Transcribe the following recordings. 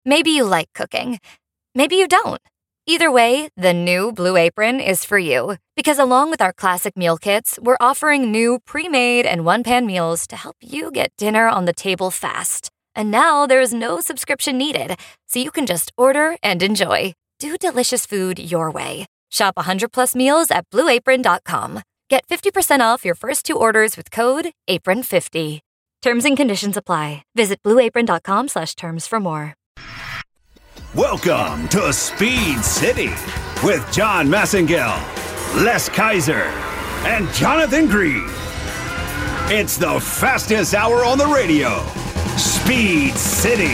Maybe you like cooking. Maybe you don't. Either way, the new Blue Apron is for you. Because along with our classic meal kits, we're offering new pre-made and one-pan meals to help you get dinner on the table fast. And now there's no subscription needed, so you can just order and enjoy. Do delicious food your way. Shop 100 plus meals at blueapron.com. Get 50% off your first 2 orders with code APRON50. Terms and conditions apply. Visit blueapron.com/terms for more. Welcome to Speed City with John Massengale, Les Kaiser, and Jonathan Green. It's the fastest hour on the radio. Speed City.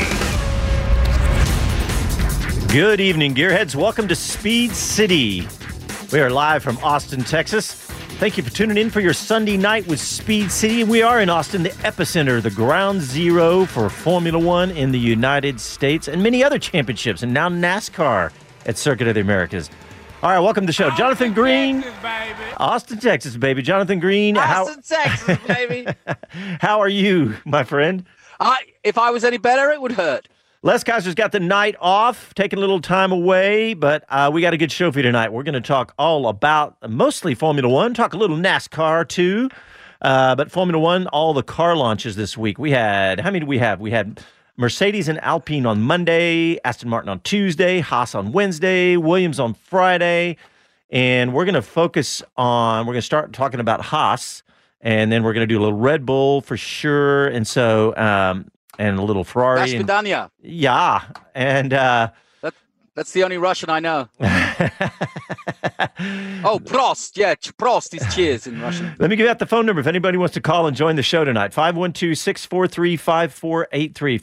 Good evening, Gearheads. Welcome to Speed City. We are live from Austin, Texas. Thank you for tuning in for your Sunday night with Speed City. We are in Austin, the epicenter, the ground zero for Formula One in the United States and many other championships, and now NASCAR at Circuit of the Americas. All right, welcome to the show. Jonathan Green. Texas, baby. Austin, Texas, baby. Jonathan Green. Austin, Texas, baby. How are you, my friend? If I was any better, it would hurt. Les Kaiser's got the night off, taking a little time away, but we got a good show for you tonight. We're going to talk all about mostly Formula One, talk a little NASCAR too, but Formula One, all the car launches this week. We had, how many did we have? We had Mercedes and Alpine on Monday, Aston Martin on Tuesday, Haas on Wednesday, Williams on Friday, and we're going to start talking about Haas, and then we're going to do a little Red Bull for sure, and so... and a little Ferrari. Vidania. Yeah. And that's the only Russian I know. Oh, Prost. Yeah, Prost is cheers in Russian. Let me give out the phone number if anybody wants to call and join the show tonight. 512-643-5483.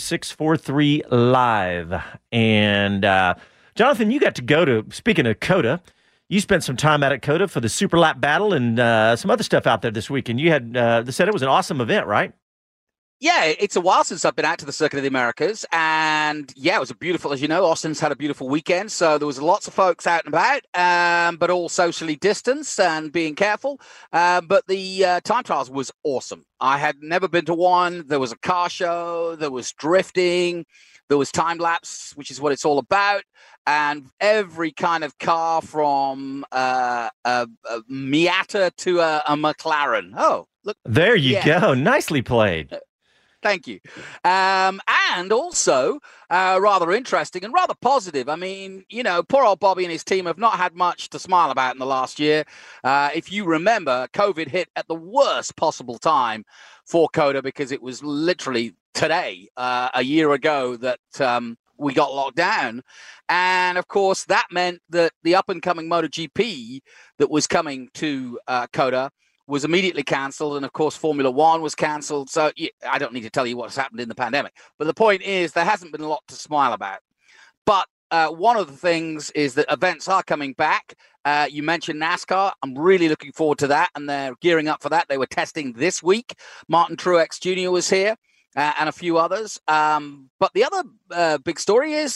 512-643-LIVE. And Jonathan, you got to go to, speaking of COTA, you spent some time out at COTA for the Super Lap Battle and some other stuff out there this week. And you had, they said it was an awesome event, right? Yeah, it's a while since I've been out to the Circuit of the Americas, and yeah, it was a beautiful, as you know, Austin's had a beautiful weekend, so there was lots of folks out and about, but all socially distanced and being careful, but the time trials was awesome. I had never been to one. There was a car show, there was drifting, there was time lapse, which is what it's all about, and every kind of car from a Miata to a McLaren. Oh, look. There you go. Nicely played. Thank you. And also, rather interesting and rather positive. I mean, you know, poor old Bobby and his team have not had much to smile about in the last year. If you remember, COVID hit at the worst possible time for COTA because it was literally today, a year ago, that we got locked down. And, of course, that meant that the up-and-coming MotoGP that was coming to COTA was immediately cancelled, and of course Formula One was cancelled. So I don't need to tell you what's happened in the pandemic, but the point is there hasn't been a lot to smile about. But one of the things is that events are coming back. You mentioned NASCAR. I'm really looking forward to that, and they're gearing up for that. They were testing this week. Martin Truex Jr. was here, and a few others. But the other big story is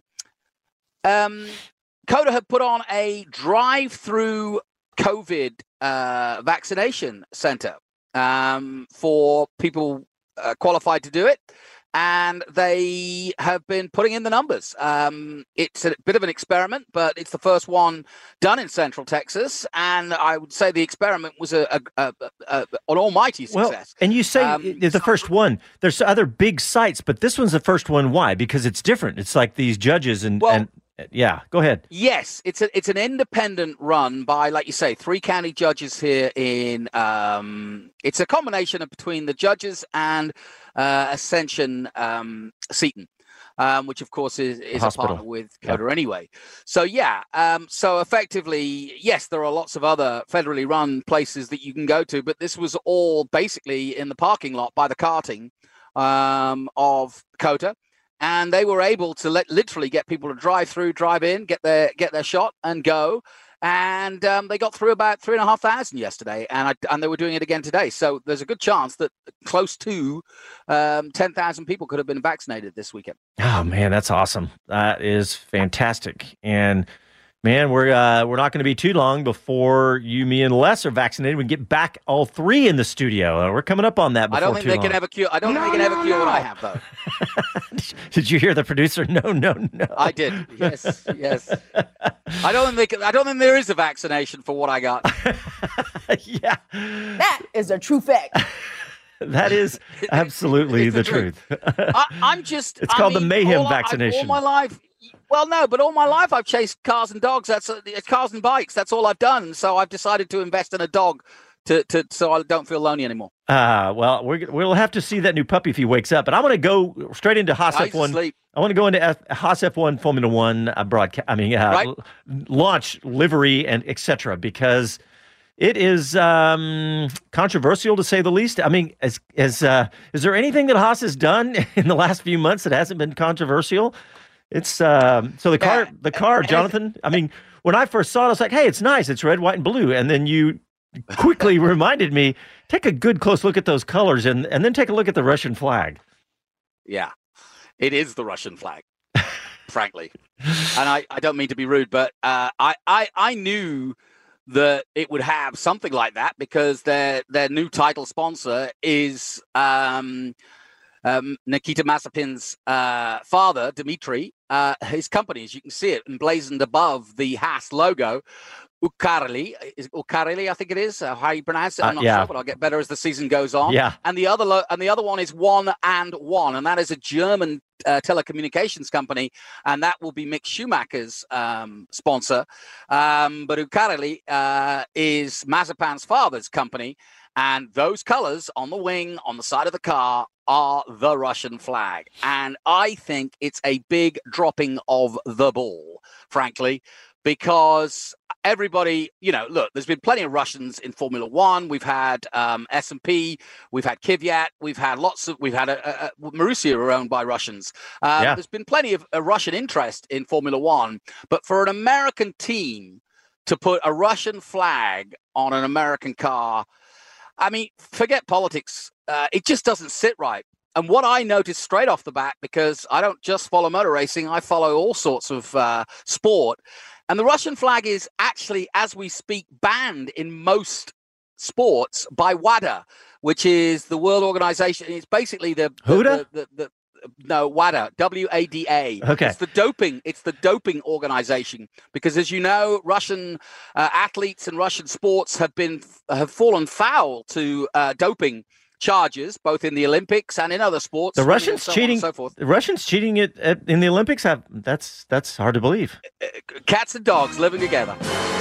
COTA had put on a drive-through COVID vaccination center for people qualified to do it, and they have been putting in the numbers. It's a bit of an experiment, but it's the first one done in Central Texas, and I would say the experiment was an almighty success. Well, and you say it's the first one. There's other big sites, but this one's the first one. Why? Because it's different. It's like these judges and yeah, go ahead. Yes, it's an independent run by, like you say, 3 county judges here in. It's a combination of between the judges and Ascension Seton, which of course is a partner with COTA anyway. So yeah, so effectively, yes, there are lots of other federally run places that you can go to, but this was all basically in the parking lot by the karting of COTA. And they were able to literally get people to drive through, drive in, get their shot, and go. And they got through about 3,500 yesterday, and they were doing it again today. So there's a good chance that close to 10,000 people could have been vaccinated this weekend. Oh man, that's awesome! That is fantastic. And Man, we're not going to be too long before you, me, and Les are vaccinated. We can get back all three in the studio. We're coming up on that. I don't think they can ever cure. I don't think they can ever cure what I have, though. Did you hear the producer? No. I did. Yes. I don't think there is a vaccination for what I got. Yeah, That is a true fact. that is absolutely the truth. I'm just. It's called the mayhem vaccination. All my life. Well, no, but all my life I've chased cars and dogs. It's cars and bikes. That's all I've done. So I've decided to invest in a dog so I don't feel lonely anymore. Well, we'll have to see that new puppy if he wakes up. But I want to go straight into Haas F1. I want to go into Haas F1 Formula One broadcast. Right? Launch, livery, and etc. Because it is controversial to say the least. I mean, is there anything that Haas has done in the last few months that hasn't been controversial? It's so the car, Jonathan. I mean, when I first saw it, I was like, "Hey, it's nice. It's red, white, and blue." And then you quickly reminded me, take a good close look at those colors, and then take a look at the Russian flag. Yeah, it is the Russian flag, frankly. And I don't mean to be rude, but I knew that it would have something like that because their new title sponsor is Nikita Mazepin's father, Dmitry. His company, as you can see it, emblazoned above the Haas logo, Ukareli, I think it is. How you pronounce it? I'm not sure, but I'll get better as the season goes on. Yeah. And the other one is 1&1, and that is a German telecommunications company, and that will be Mick Schumacher's sponsor. But Ukareli is Mazepin's father's company, and those colors on the wing, on the side of the car, are the Russian flag. And I think it's a big dropping of the ball, frankly, because everybody, look, there's been plenty of Russians in Formula One. We've had S&P, we've had Kvyat, we've had Marussia are owned by Russians. There's been plenty of Russian interest in Formula One, but for an American team to put a Russian flag on an American car, I mean, forget politics. It just doesn't sit right. And what I noticed straight off the bat, because I don't just follow motor racing, I follow all sorts of sport. And the Russian flag is actually, as we speak, banned in most sports by WADA, which is the World Organization. It's basically WADA, WADA. Okay. It's the doping organization, because as you know, Russian athletes and Russian sports have fallen foul to doping charges, both in the Olympics and in other sports. The Russians cheating, and so forth. The Russians cheating in the Olympics. That's hard to believe. Cats and dogs living together.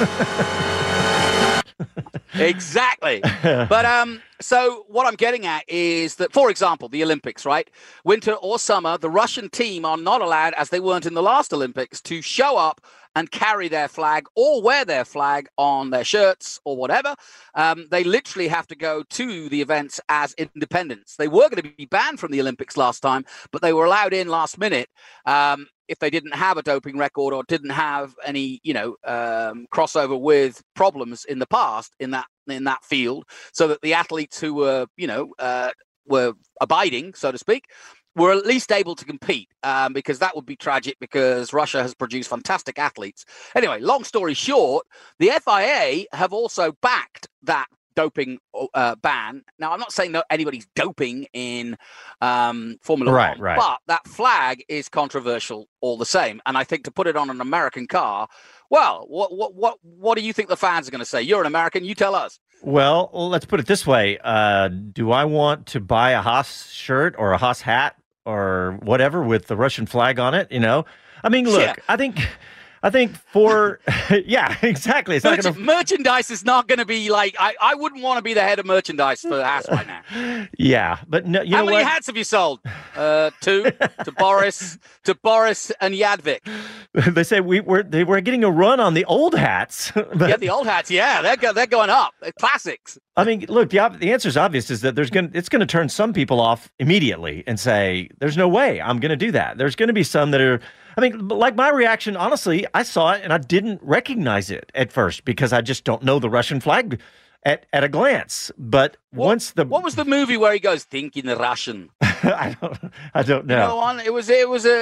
Exactly. But so what I'm getting at is that, for example, the Olympics, right? Winter or summer, the Russian team are not allowed, as they weren't in the last Olympics, to show up and carry their flag or wear their flag on their shirts or whatever. They literally have to go to the events as independents. They were going to be banned from the Olympics last time, but they were allowed in last minute if they didn't have a doping record or didn't have any, crossover with problems in the past in that field, so that the athletes who were, were abiding, so to speak, were at least able to compete, because that would be tragic, because Russia has produced fantastic athletes. Anyway, long story short, the FIA have also backed that doping ban. Now, I'm not saying that anybody's doping in Formula One, but that flag is controversial all the same. And I think to put it on an American car, well, what do you think the fans are going to say? You're an American, you tell us. Well, let's put it this way. Do I want to buy a Haas shirt or a Haas hat or whatever with the Russian flag on it? I mean, look, yeah. I think for yeah, exactly. It's merchandise is not going to be like I wouldn't want to be the head of merchandise for Haas right now. Yeah, but no, how many hats have you sold? 2 to Boris and Jadvik. They say they were getting a run on the old hats. Yeah, the old hats. Yeah, they're going up. They're classics. I mean, look, the answer is obvious: is that it's going to turn some people off immediately and say, "There's no way I'm going to do that." There's going to be some that are. I mean, like my reaction, honestly, I saw it and I didn't recognize it at first because I just don't know the Russian flag at a glance. But what was the movie where he goes, "Think in Russian"? I don't know. You know, on was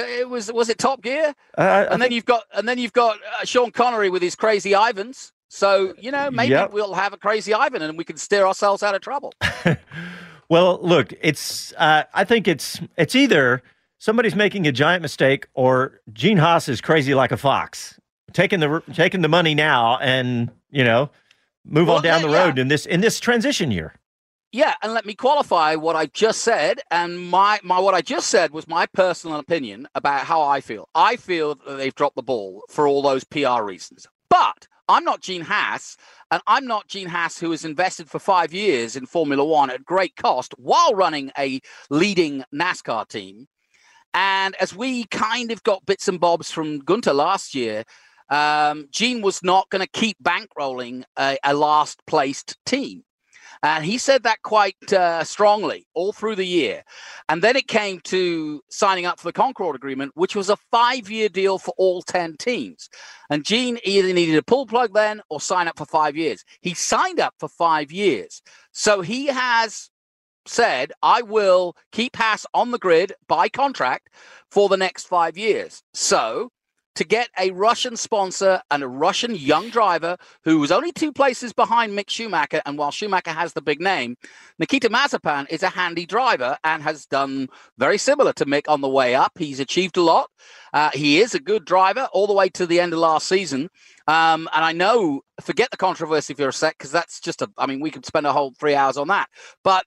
it Top Gear? And then you've got Sean Connery with his crazy Ivans. So, you know, maybe we'll have a crazy Ivan and we can steer ourselves out of trouble. Well, look, I think it's either somebody's making a giant mistake or Gene Haas is crazy like a fox, taking the money now and, you know, move on down the road in this transition year. Yeah, and let me qualify what I just said. And my what I just said was my personal opinion about how I feel. I feel that they've dropped the ball for all those PR reasons. But I'm not Gene Haas, and I'm not Gene Haas, who has invested for 5 years in Formula One at great cost while running a leading NASCAR team. And as we kind of got bits and bobs from Gunter last year, Gene was not going to keep bankrolling a last-placed team. And he said that quite strongly all through the year. And then it came to signing up for the Concorde Agreement, which was a 5-year deal for all 10 teams. And Gene either needed a pull plug then or sign up for 5 years. He signed up for 5 years. So he has said, I will keep Haas on the grid by contract for the next 5 years. So to get a Russian sponsor and a Russian young driver who was only 2 places behind Mick Schumacher, and while Schumacher has the big name, Nikita Mazepin is a handy driver and has done very similar to Mick on the way up. He's achieved a lot. He is a good driver all the way to the end of last season. And I know, forget the controversy for a sec, because that's just we could spend a whole 3 hours on that. But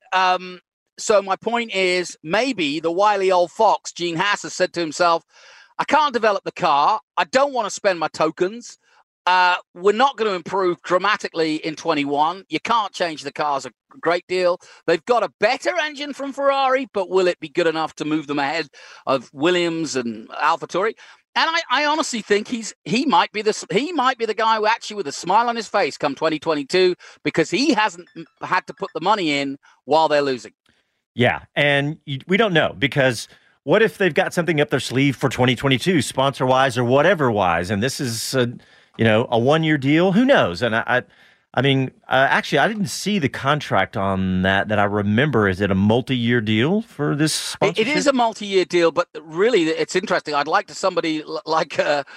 so my point is, maybe the wily old fox, Gene Haas, has said to himself, I can't develop the car. I don't want to spend my tokens. We're not going to improve dramatically in 21. You can't change the cars a great deal. They've got a better engine from Ferrari, but will it be good enough to move them ahead of Williams and AlphaTauri? And I honestly think he might be the guy who actually, with a smile on his face, come 2022, because he hasn't had to put the money in while they're losing. Yeah, and we don't know, because what if they've got something up their sleeve for 2022, sponsor-wise or whatever-wise, and this is a 1-year deal? Who knows? And actually, I didn't see the contract on that I remember. Is it a multi-year deal for this sponsorship? It is a multi-year deal, but really, it's interesting. I'd like somebody like,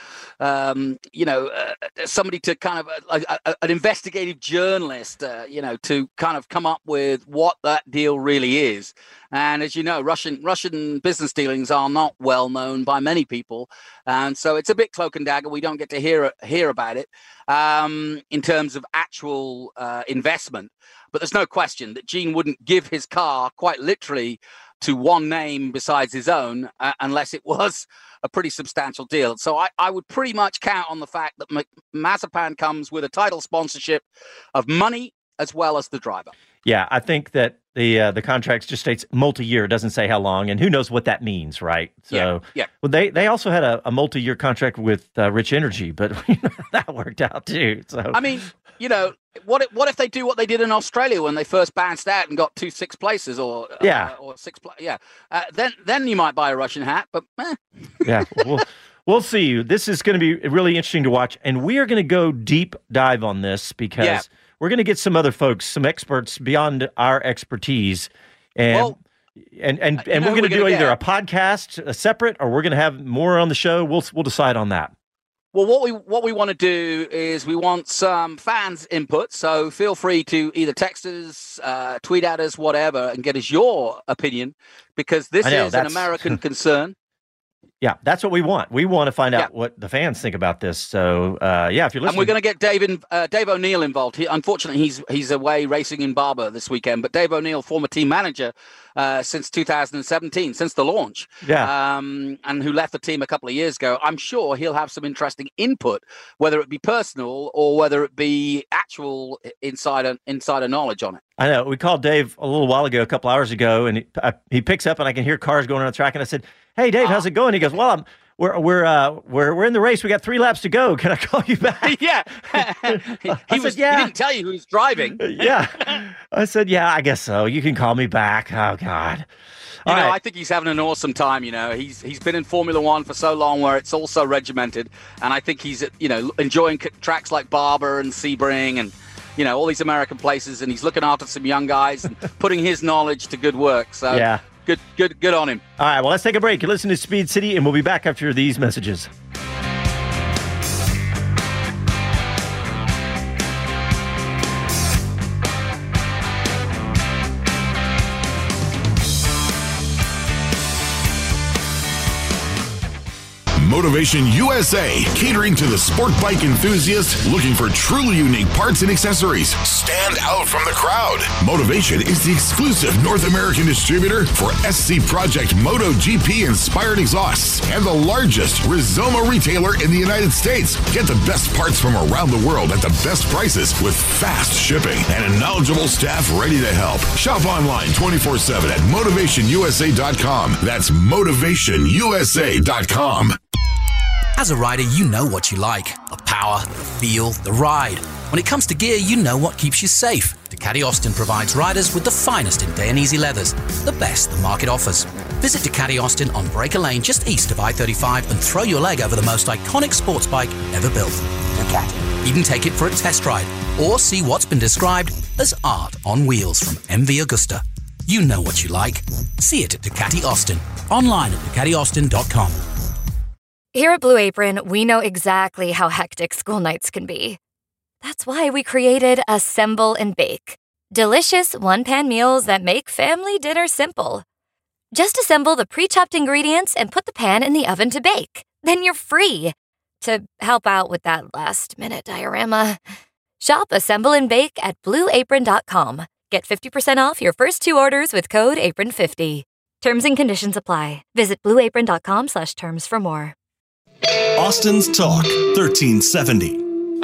somebody to kind of an investigative journalist, to kind of come up with what that deal really is. And as you know, Russian business dealings are not well known by many people, and so it's a bit cloak and dagger. We don't get to hear about it in terms of actual investment. But there's no question that Gene wouldn't give his car quite literally to one name besides his own unless it was a pretty substantial deal. So I would pretty much count on the fact that Mazepin comes with a title sponsorship of money as well as the driver. Yeah, I think that the contract just states multi-year. It doesn't say how long, and who knows what that means, right? So, yeah. Well, they also had a multi-year contract with Rich Energy, but that worked out too. So, I mean, what if they do what they did in Australia when they first bounced out and got 2 6 places or 6 then you might buy a Russian hat, but yeah. We'll see. This is going to be really interesting to watch, and we are going to go deep dive on this because we're going to get some other folks, some experts beyond our expertise, and we're going to do either a podcast, a separate, or we're going to have more on the show. We'll decide on that. Well, what we want to do is we want some fans' input. So feel free to either text us, tweet at us, whatever, and get us your opinion, because this is an American concern. Yeah, that's what we want. We want to find out what the fans think about this. So, if you're listening. And we're going to get Dave O'Neill involved. Unfortunately, he's away racing in Barber this weekend. But Dave O'Neill, former team manager since 2017, since the launch, and who left the team a couple of years ago. I'm sure he'll have some interesting input, whether it be personal or whether it be actual insider knowledge on it. I know. We called Dave a little while ago, a couple hours ago, and he picks up, and I can hear cars going around the track. And I said, "Hey, Dave, how's it going?" He goes, "Well, we're in the race. We got 3 laps to go. Can I call you back?" Yeah. He didn't tell you who's driving. Yeah. I said, "Yeah, I guess so. You can call me back." Oh God. I think he's having an awesome time. He's been in Formula One for so long, where it's all so regimented, and I think he's enjoying tracks like Barber and Sebring and all these American places, and he's looking after some young guys and putting his knowledge to good work. So Good on him. All right, well, let's take a break. You listen to Speed City, and we'll be back after these messages. Motivation USA, catering to the sport bike enthusiast looking for truly unique parts and accessories. Stand out from the crowd. Motivation is the exclusive North American distributor for SC Project MotoGP inspired exhausts and the largest Rizoma retailer in the United States. Get the best parts from around the world at the best prices with fast shipping and a knowledgeable staff ready to help. Shop online 24/7 at motivationusa.com. That's motivationusa.com. As a rider, you know what you like. The power, the feel, the ride. When it comes to gear, you know what keeps you safe. Ducati Austin provides riders with the finest in Dainese leathers, the best the market offers. Visit Ducati Austin on Breaker Lane just east of I-35 and throw your leg over the most iconic sports bike ever built. Ducati. Even take it for a test ride or see what's been described as art on wheels from MV Agusta. You know what you like. See it at Ducati Austin. Online at DucatiAustin.com. Here at Blue Apron, we know exactly how hectic school nights can be. That's why we created Assemble and Bake. Delicious one-pan meals that make family dinner simple. Just assemble the pre-chopped ingredients and put the pan in the oven to bake. Then you're free to help out with that last-minute diorama. Shop Assemble and Bake at BlueApron.com. Get 50% off your first 2 orders with code APRON50. Terms and conditions apply. Visit BlueApron.com/terms for more. Austin's Talk 1370.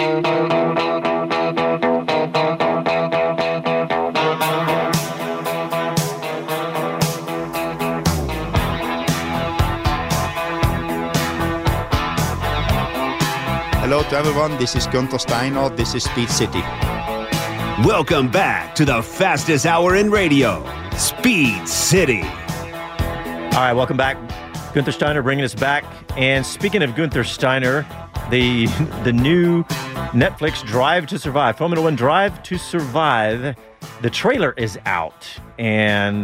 Hello to everyone, this is Gunther Steiner, this is Speed City. Welcome back to the fastest hour in radio, Speed City. All right, welcome back. Gunther Steiner bringing us back. And speaking of Gunther Steiner, the new Netflix Drive to Survive, Formula One Drive to Survive, the trailer is out. And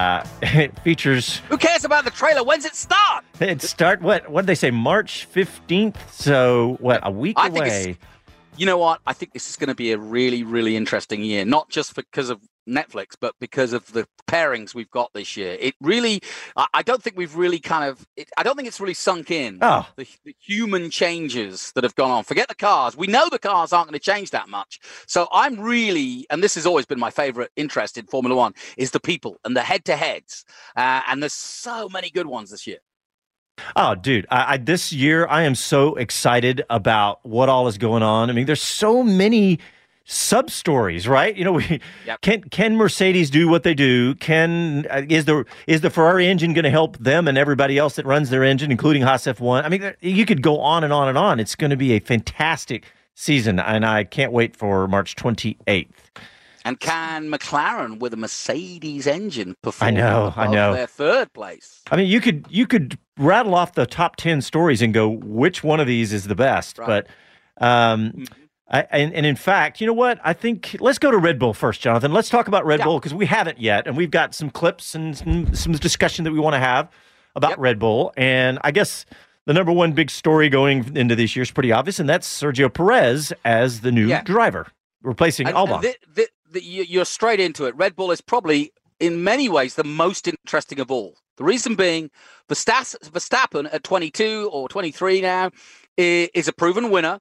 it features... Who cares about the trailer? When's it start? What did they say, March 15th? So, a week away? You know what? I think this is going to be a really, really interesting year, not just because of Netflix, but because of the pairings we've got this year. It really, I don't think we've really I don't think it's really sunk in. Oh. The human changes that have gone on. Forget the cars. We know the cars aren't going to change that much. So I'm really, and this has always been my favorite interest in Formula One, is the people and the head-to-heads. And there's so many good ones this year. Oh, dude, this year I am so excited about what all is going on. I mean, there's so many sub-stories, right? You know, can Mercedes do what they do? Is the Ferrari engine going to help them and everybody else that runs their engine, including Haas F1? I mean, you could go on and on and on. It's going to be a fantastic season, and I can't wait for March 28th. And can McLaren with a Mercedes engine perform? I know. Their third place. I mean, you could rattle off the top 10 stories and go, which one of these is the best? Right. But and in fact, you know what? I think let's go to Red Bull first, Jonathan. Let's talk about Red Bull because we haven't yet, and we've got some clips and some discussion that we want to have about Red Bull. And I guess the number one big story going into this year is pretty obvious, and that's Sergio Perez as the new driver, replacing Albon. You're straight into it. Red Bull is probably, in many ways, the most interesting of all. The reason being, Verstappen at 22 or 23 now is a proven winner.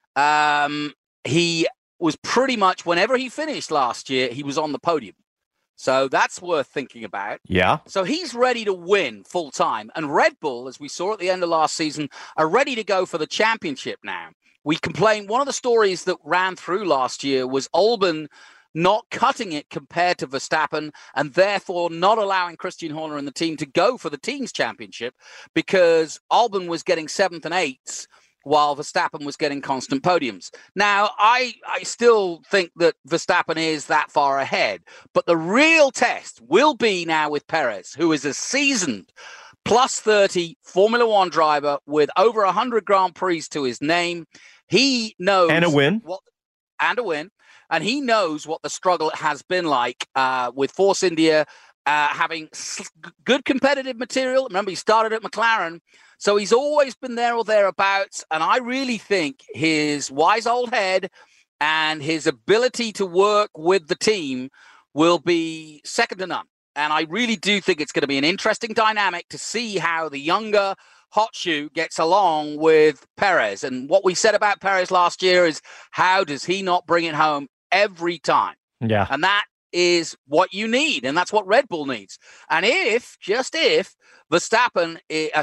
He was pretty much, whenever he finished last year, he was on the podium. So that's worth thinking about. Yeah. So he's ready to win full time. And Red Bull, as we saw at the end of last season, are ready to go for the championship now. We complained, one of the stories that ran through last year was Albon not cutting it compared to Verstappen, and therefore not allowing Christian Horner and the team to go for the team's championship because Albon was getting 7th and 8th while Verstappen was getting constant podiums. Now, I still think that Verstappen is that far ahead, but the real test will be now with Perez, who is a seasoned plus 30 Formula One driver with over 100 Grand Prix to his name. He knows... And a win. And he knows what the struggle has been like with Force India having good competitive material. Remember, he started at McLaren, so he's always been there or thereabouts. And I really think his wise old head and his ability to work with the team will be second to none. And I really do think it's going to be an interesting dynamic to see how the younger hot shoe gets along with Perez. And what we said about Perez last year is, how does he not bring it home every time? Yeah. And that is what you need. And that's what Red Bull needs. And just if Verstappen,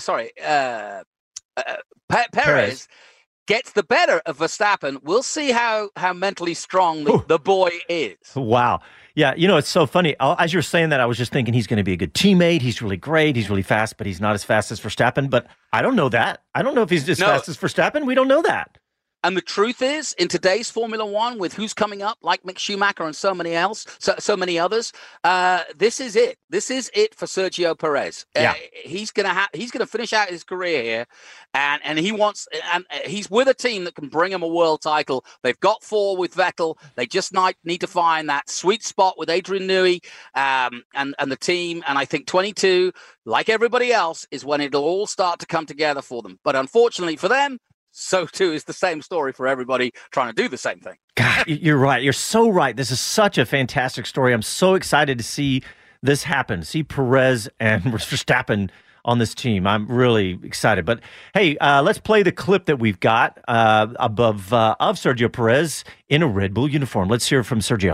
Perez gets the better of Verstappen, we'll see how mentally strong the boy is. Wow. Yeah, it's so funny. As you're saying that, I was just thinking he's going to be a good teammate. He's really great. He's really fast, but he's not as fast as Verstappen. But I don't know that. I don't know if he's as fast as Verstappen. We don't know that. And the truth is, in today's Formula One, with who's coming up, like Mick Schumacher and so many others, this is it. This is it for Sergio Perez. Yeah. He's gonna finish out his career here, and he's with a team that can bring him a world title. They've got 4 with Vettel. They just need to find that sweet spot with Adrian Newey and the team. And I think 22, like everybody else, is when it'll all start to come together for them. But unfortunately for them, so too is the same story for everybody trying to do the same thing. God, you're right. You're so right. This is such a fantastic story. I'm so excited to see this happen. See Perez and Verstappen on this team. I'm really excited. But hey, let's play the clip that we've got of Sergio Perez in a Red Bull uniform. Let's hear from Sergio.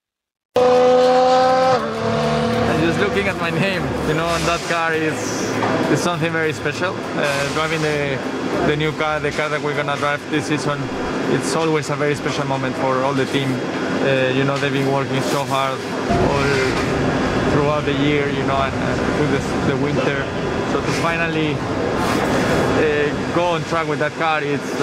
Just looking at my name, on that car is something very special. Driving the new car, the car that we're gonna drive this season, it's always a very special moment for all the team. They've been working so hard all throughout the year, and through the winter. So to finally go on track with that car, it's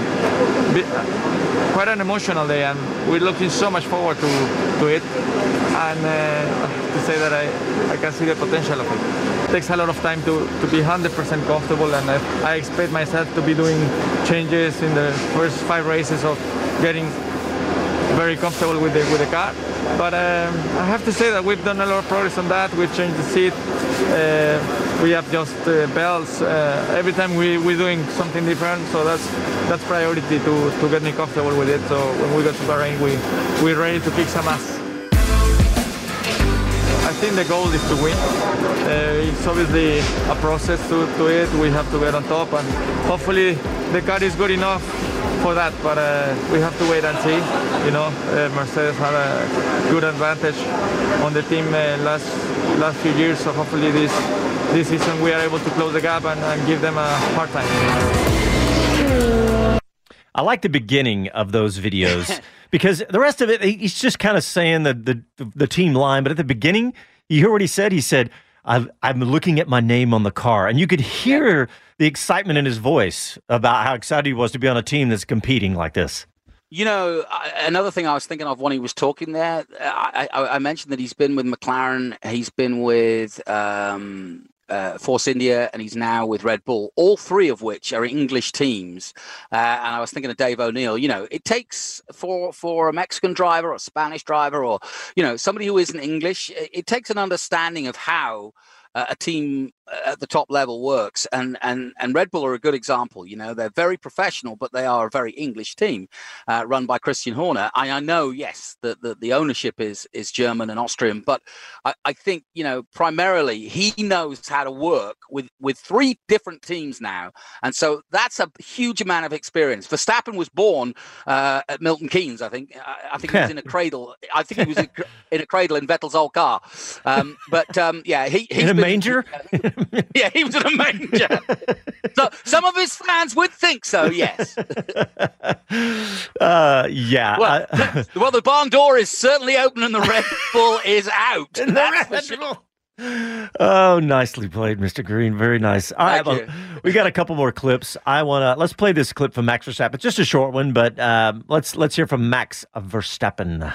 quite an emotional day, and we're looking so much forward to it. And to say that I can see the potential of it. It takes a lot of time to be 100% comfortable, and I expect myself to be doing changes in the first 5 races of getting very comfortable with the car. But I have to say that we've done a lot of progress on that. We've changed the seat. We have just belts. Every time we're doing something different, so that's priority to get me comfortable with it. So when we go to Bahrain, we're ready to kick some ass. I think the goal is to win. It's obviously a process to it. We have to get on top, and hopefully the car is good enough for that. But we have to wait and see. Mercedes had a good advantage on the team last few years. So hopefully this season we are able to close the gap and give them a hard time. I like the beginning of those videos because the rest of it, he's just kind of saying the team line. But at the beginning, you hear what he said? He said, I'm looking at my name on the car. And you could hear the excitement in his voice about how excited he was to be on a team that's competing like this. Another thing I was thinking of when he was talking there, I mentioned that he's been with McLaren, he's been with Force India, and he's now with Red Bull, all 3 of which are English teams. And I was thinking of Dave O'Neill. It takes for a Mexican driver or a Spanish driver or, somebody who isn't English, it takes an understanding of how a team at the top level works, and Red Bull are a good example. They're very professional, but they are a very English team run by Christian Horner. I know, yes, that the ownership is German and Austrian, but I think primarily he knows how to work with 3 different teams now, and so that's a huge amount of experience. Verstappen was born at Milton Keynes, I think. I think he was in a cradle. I think he was in a cradle in Vettel's old car. He's in a manger. Yeah, he was in a manger. So some of his fans would think so, yes. Yeah. Well, the barn door is certainly open and the Red Bull is out. That's for sure. Oh, nicely played, Mr. Green. Very nice. All right, well, we got a couple more clips. Let's play this clip from Max Verstappen. It's just a short one, but let's hear from Max Verstappen.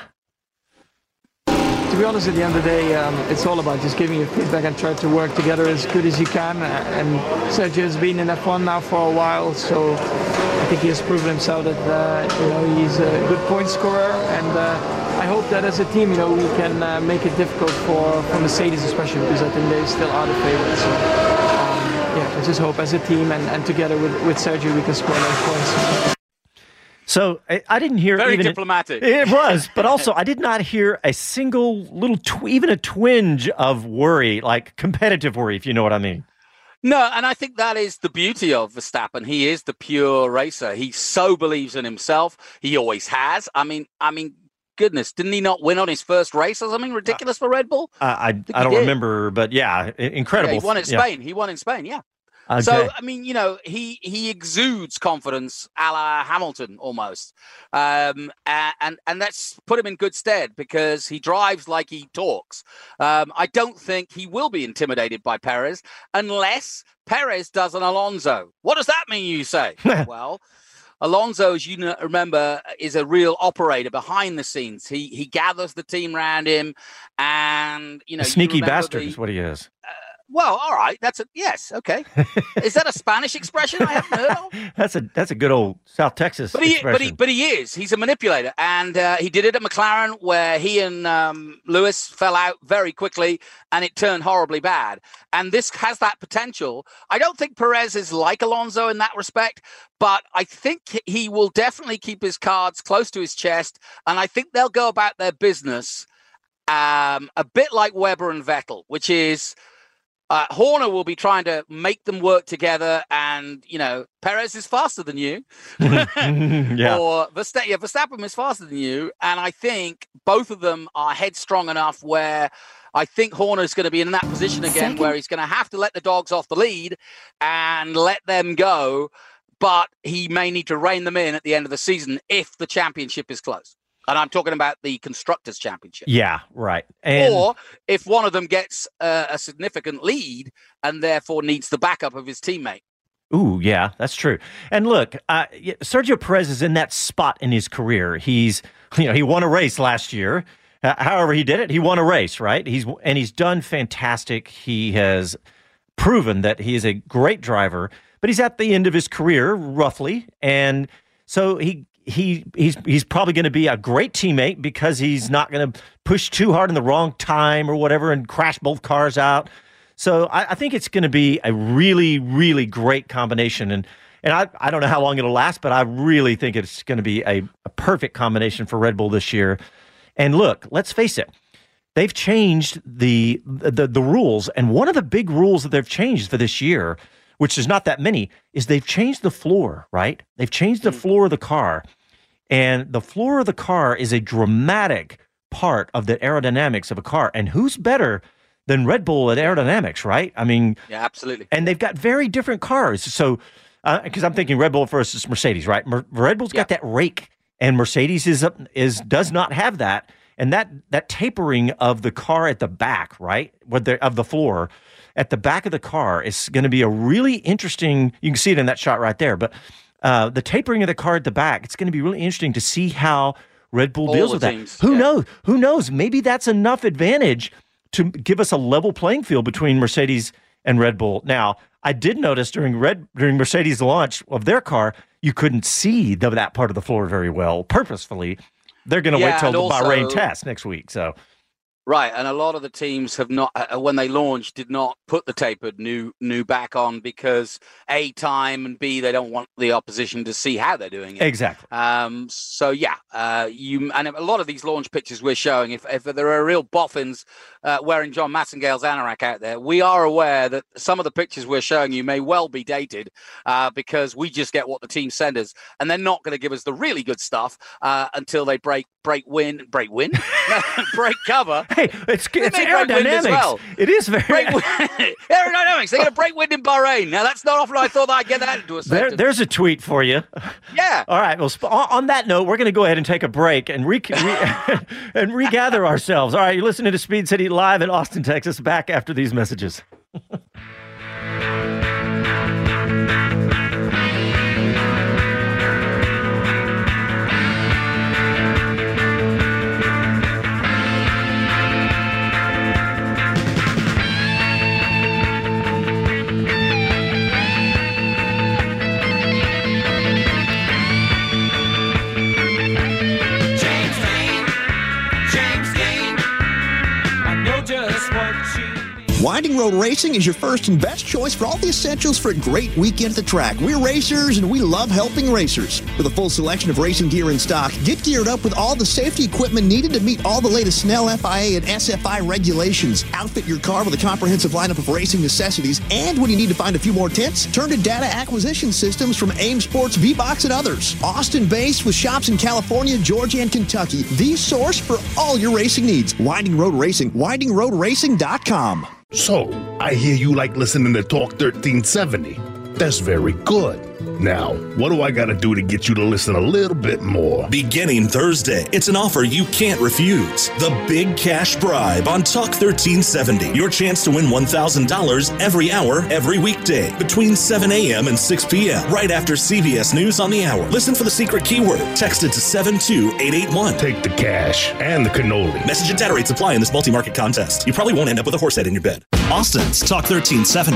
To be honest, at the end of the day, it's all about just giving you feedback and try to work together as good as you can. And Sergio has been in F1 now for a while, so I think he has proven himself that he's a good point scorer. And I hope that as a team, we can make it difficult for Mercedes especially, because I think they still are the favorites. So, I just hope as a team and together with Sergio we can score those points. So I didn't hear very even diplomatic. It was, but also I did not hear a single little, even a twinge of worry, like competitive worry, if you know what I mean. No, and I think that is the beauty of Verstappen. He is the pure racer. He so believes in himself. He always has. I mean, goodness, didn't he not win on his first race or something ridiculous for Red Bull? I don't remember, but yeah, incredible. Yeah, he won in Spain. He won in Spain, yeah. Okay. So, I mean, he exudes confidence a la Hamilton almost. And that's put him in good stead because he drives like he talks. I don't think he will be intimidated by Perez unless Perez does an Alonso. What does that mean, you say? Well, Alonso, as you remember, is a real operator behind the scenes. He gathers the team around him and, a sneaky bastard is what he is. Well, all right. Yes. Okay. Is that a Spanish expression I haven't heard of? That's a good old South Texas expression. But he is. He's a manipulator, and he did it at McLaren, where he and Lewis fell out very quickly, and it turned horribly bad. And this has that potential. I don't think Perez is like Alonso in that respect, but I think he will definitely keep his cards close to his chest, and I think they'll go about their business a bit like Webber and Vettel, which is. Horner will be trying to make them work together, and Perez is faster than you, yeah. Or Verstappen is faster than you, and I think both of them are headstrong enough where I think Horner's going to be in that position again, where he's going to have to let the dogs off the lead and let them go, but he may need to rein them in at the end of the season if the championship is close. And I'm talking about the Constructors' Championship. Yeah, right. Or if one of them gets a significant lead and therefore needs the backup of his teammate. Ooh, yeah, that's true. And look, Sergio Perez is in that spot in his career. He won a race last year. However he did it, he won a race, right? He's done fantastic. He has proven that he is a great driver, but he's at the end of his career, roughly. And so he's probably going to be a great teammate because he's not going to push too hard in the wrong time or whatever and crash both cars out. So I think it's going to be a really, really great combination. And I don't know how long it'll last, but I really think it's going to be a perfect combination for Red Bull this year. And look, let's face it, they've changed the rules. And one of the big rules that they've changed for this year, which is not that many, is they've changed the floor, right? They've changed the floor of the car. And the floor of the car is a dramatic part of the aerodynamics of a car. And who's better than Red Bull at aerodynamics, right? I mean... Yeah, absolutely. And they've got very different cars. So, because I'm thinking Red Bull versus Mercedes, right? Red Bull's got that rake, and Mercedes does not have that. And that tapering of the car at the back, right, of the floor, at the back of the car is going to be a really interesting... You can see it in that shot right there, but... the tapering of the car at the back, it's going to be really interesting to see how Red Bull deals with that. Who knows? Who knows? Maybe that's enough advantage to give us a level playing field between Mercedes and Red Bull. Now, I did notice during Mercedes' launch of their car, you couldn't see that part of the floor very well. Purposefully, they're going to wait till the Bahrain test next week. So. Right, and a lot of the teams have not, when they launched, did not put the tapered new back on because A, time, and B, they don't want the opposition to see how they're doing it. Exactly. So yeah, and a lot of these launch pictures we're showing, if there are real boffins wearing John Massengale's anorak out there, we are aware that some of the pictures we're showing you may well be dated because we just get what the team send us, and they're not going to give us the really good stuff until they break cover. Hey, it's aerodynamics. Well. It is very aerodynamics. They're going to break wind in Bahrain. Now, that's not often I thought I'd get that into a sentence. There's a tweet for you. Yeah. All right. Well, on that note, we're going to go ahead and take a break and and regather ourselves. All right. You're listening to Speed City live in Austin, Texas. Back after these messages. Winding Road Racing is your first and best choice for all the essentials for a great weekend at the track. We're racers, and we love helping racers. With a full selection of racing gear in stock, get geared up with all the safety equipment needed to meet all the latest Snell, FIA, and SFI regulations. Outfit your car with a comprehensive lineup of racing necessities, and when you need to find a few more tents, turn to data acquisition systems from AIM Sports, V-Box, and others. Austin-based with shops in California, Georgia, and Kentucky. The source for all your racing needs. Winding Road Racing. WindingRoadRacing.com. So, I hear you like listening to Talk 1370. That's very good. Now, what do I gotta do to get you to listen a little bit more? Beginning Thursday, it's an offer you can't refuse. The Big Cash Bribe on Talk 1370. Your chance to win $1,000 every hour, every weekday, between 7 a.m. and 6 p.m., right after CBS News on the hour. Listen for the secret keyword. Text it to 72881. Take the cash and the cannoli. Message and data rates apply in this multi-market contest. You probably won't end up with a horse head in your bed. Austin's Talk 1370.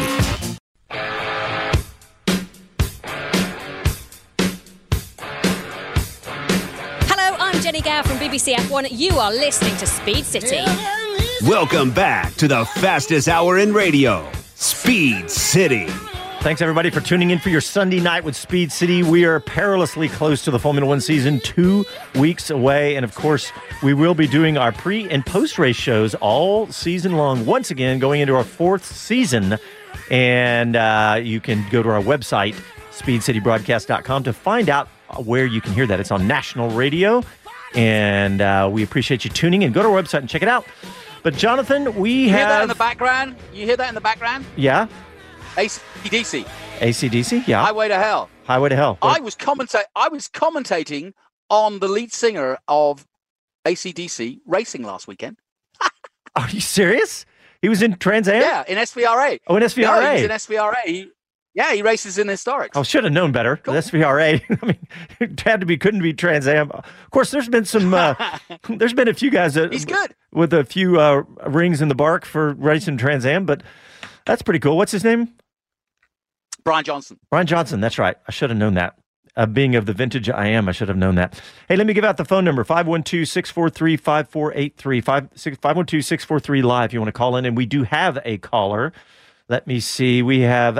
Jenny Gow from BBC F1. You are listening to Speed City. Welcome back to the fastest hour in radio, Speed City. Thanks, everybody, for tuning in for your Sunday night with Speed City. We are perilously close to the Formula One season, 2 weeks away. And, of course, we will be doing our pre- and post-race shows all season long, once again, going into our 4th season. And you can go to our website, speedcitybroadcast.com, to find out where you can hear that. It's on national radio. And we appreciate you tuning in. Go to our website and check it out. But, Jonathan, You hear that in the background? You hear that in the background? Yeah. AC/DC. AC/DC, yeah. Highway to Hell. Highway to Hell. I was commentating on the lead singer of AC/DC racing last weekend. Are you serious? He was in Trans Am? Yeah, in SVRA. Oh, in SVRA. No, he was in SVRA. He races in historics. I should have known better. Cool. The SVRA. I mean, it had to be, couldn't be Trans Am. Of course, there's been some. There's been a few guys that he's good with a few rings in the bark for racing Trans Am, but that's pretty cool. What's his name? Brian Johnson. Brian Johnson. That's right. I should have known that. Being of the vintage I am, I should have known that. Hey, let me give out the phone number, 512-643-5483, 512-643-LIVE. You want to call in, and we do have a caller. Let me see. We have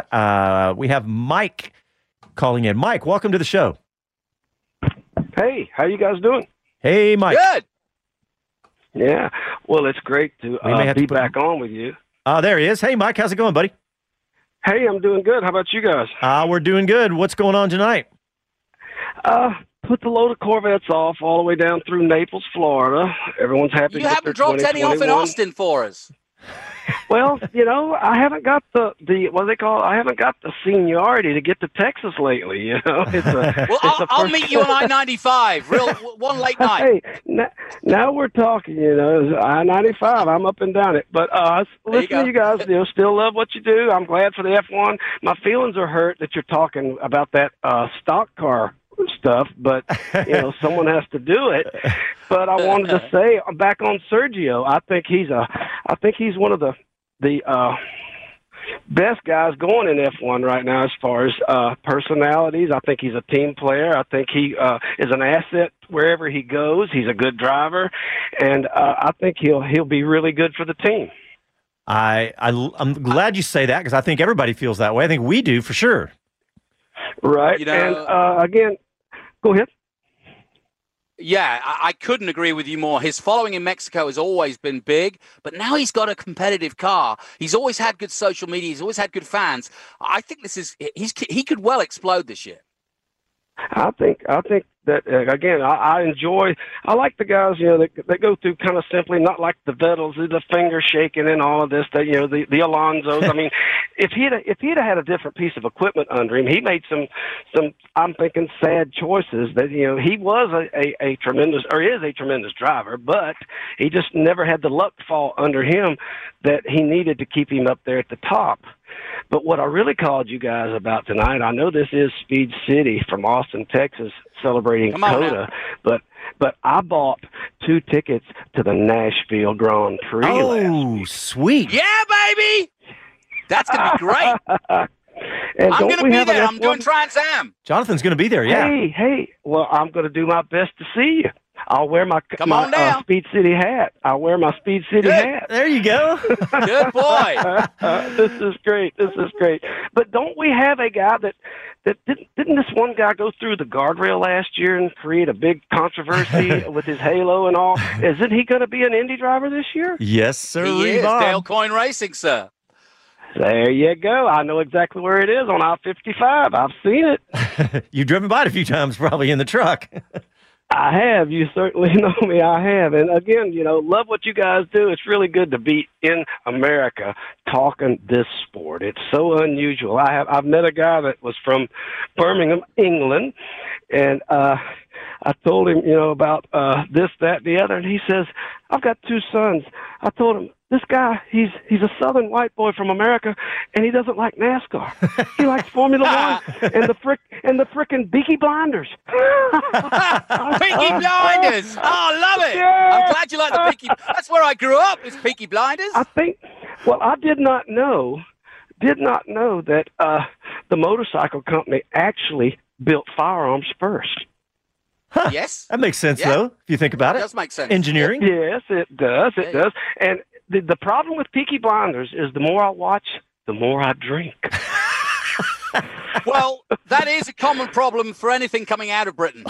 Mike calling in. Mike, welcome to the show. Hey, how you guys doing? Hey, Mike. Good. Yeah. Well, it's great to be back on with you. There he is. Hey, Mike, how's it going, buddy? Hey, I'm doing good. How about you guys? We're doing good. What's going on tonight? Put the load of Corvettes off all the way down through Naples, Florida. Everyone's happy. You haven't dropped any off in Austin for us. Well, I haven't got the what do they call it? I haven't got the seniority to get to Texas lately. I'll meet you on I-95. One late night. Hey, now we're talking. I-95. I'm up and down it. But listen to you guys. Still love what you do. I'm glad for the F1. My feelings are hurt that you're talking about that stock car stuff, but someone has to do it. But I wanted to say, back on Sergio, I think he's one of the best guys going in F1 right now as far as personalities. I think he's a team player. I think he is an asset wherever he goes. He's a good driver, and I think he'll be really good for the team. I'm glad you say that, because I think everybody feels that way. I think we do for sure. Right. And again, go ahead. Yeah, I couldn't agree with you more. His following in Mexico has always been big, but now he's got a competitive car. He's always had good social media. He's always had good fans. I think he could well explode this year. I think that again, I like the guys, that go through kind of simply, not like the Vettels, the finger shaking and all of this, the Alonsos. I mean, if he'd had a different piece of equipment under him, he made some I'm thinking sad choices that, he was a tremendous, or is a tremendous driver, but he just never had the luck fall under him that he needed to keep him up there at the top. But what I really called you guys about tonight, I know this is Speed City from Austin, Texas, celebrating COTA, but I bought 2 tickets to the Nashville Grand Prix. Oh, sweet. Yeah, baby! That's going to be great. And I'm going to be there. I'm doing Trans Am. Jonathan's going to be there, yeah. Hey, well, I'm going to do my best to see you. I'll wear my Speed City hat. I'll wear my Speed City hat. There you go. Good boy. This is great. But don't we have a guy that didn't this one guy go through the guardrail last year and create a big controversy with his halo and all? Isn't he going to be an Indy driver this year? Yes, sir. He is. Dale Coyne Racing, sir. There you go. I know exactly where it is on I-55. I've seen it. You've driven by it a few times, probably in the truck. I have. You certainly know me. I have. And again, love what you guys do. It's really good to be in America talking this sport. It's so unusual. I've met a guy that was from Birmingham, England, and I told him, about this, that, the other, and he says, I've got 2 sons. I told him, this guy, he's a southern white boy from America, and he doesn't like NASCAR. He likes Formula One and the frickin' Peaky Blinders. Peaky Blinders! Oh, I love it! Yeah. I'm glad you like the Peaky. That's where I grew up. Is Peaky Blinders? I did not know that the motorcycle company actually built firearms first. Huh. Yes. That makes sense, though, if you think about it. It does make sense. Engineering? Yes, it does. It does. And the problem with Peaky Blinders is the more I watch, the more I drink. Well, that is a common problem for anything coming out of Britain.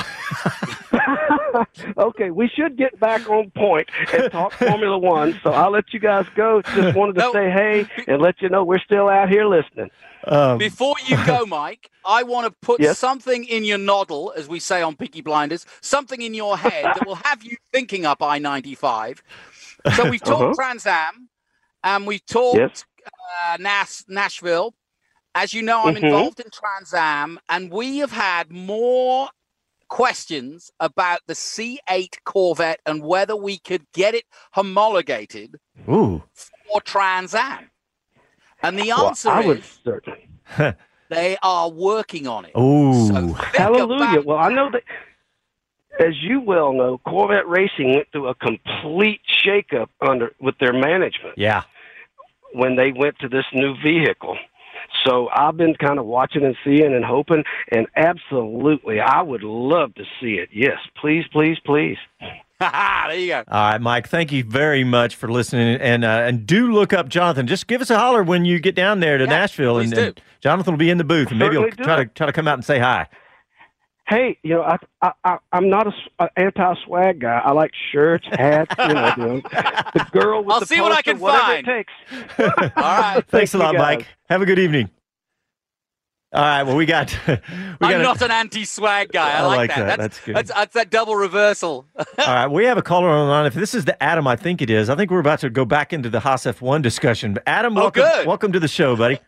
Okay, we should get back on point and talk Formula One, so I'll let you guys go. Just wanted to say hey and let you know we're still out here listening. Before you go, Mike, I want to put something in your noddle, as we say on Peaky Blinders, something in your head that will have you thinking up I-95. So we've talked Trans Am, and we've talked Nashville. As you know, I'm involved in Trans Am, and we have had more questions about the C8 Corvette and whether we could get it homologated for Trans Am. And the answer is certainly. They are working on it. Oh, so hallelujah. Well, I know that, as you well know, Corvette Racing went through a complete shakeup with their management. Yeah. When they went to this new vehicle. So I've been kind of watching and seeing and hoping, and absolutely, I would love to see it. Yes, please, please, please. There you go. All right, Mike, thank you very much for listening. And do look up Jonathan. Just give us a holler when you get down there to Nashville. And Jonathan will be in the booth, and maybe he'll try to come out and say hi. Hey, I'm not an anti-swag guy. I like shirts, hats, the girl with I'll the see poster, what I can whatever find. it takes. All right. Thanks a lot, Mike. Have a good evening. All right, well, we got I'm not an anti-swag guy. I like that. That's good. That's that double reversal. All right, we have a caller on the line. If this is the Adam, I think it is. I think we're about to go back into the Haas F1 discussion. But Adam, welcome to the show, buddy.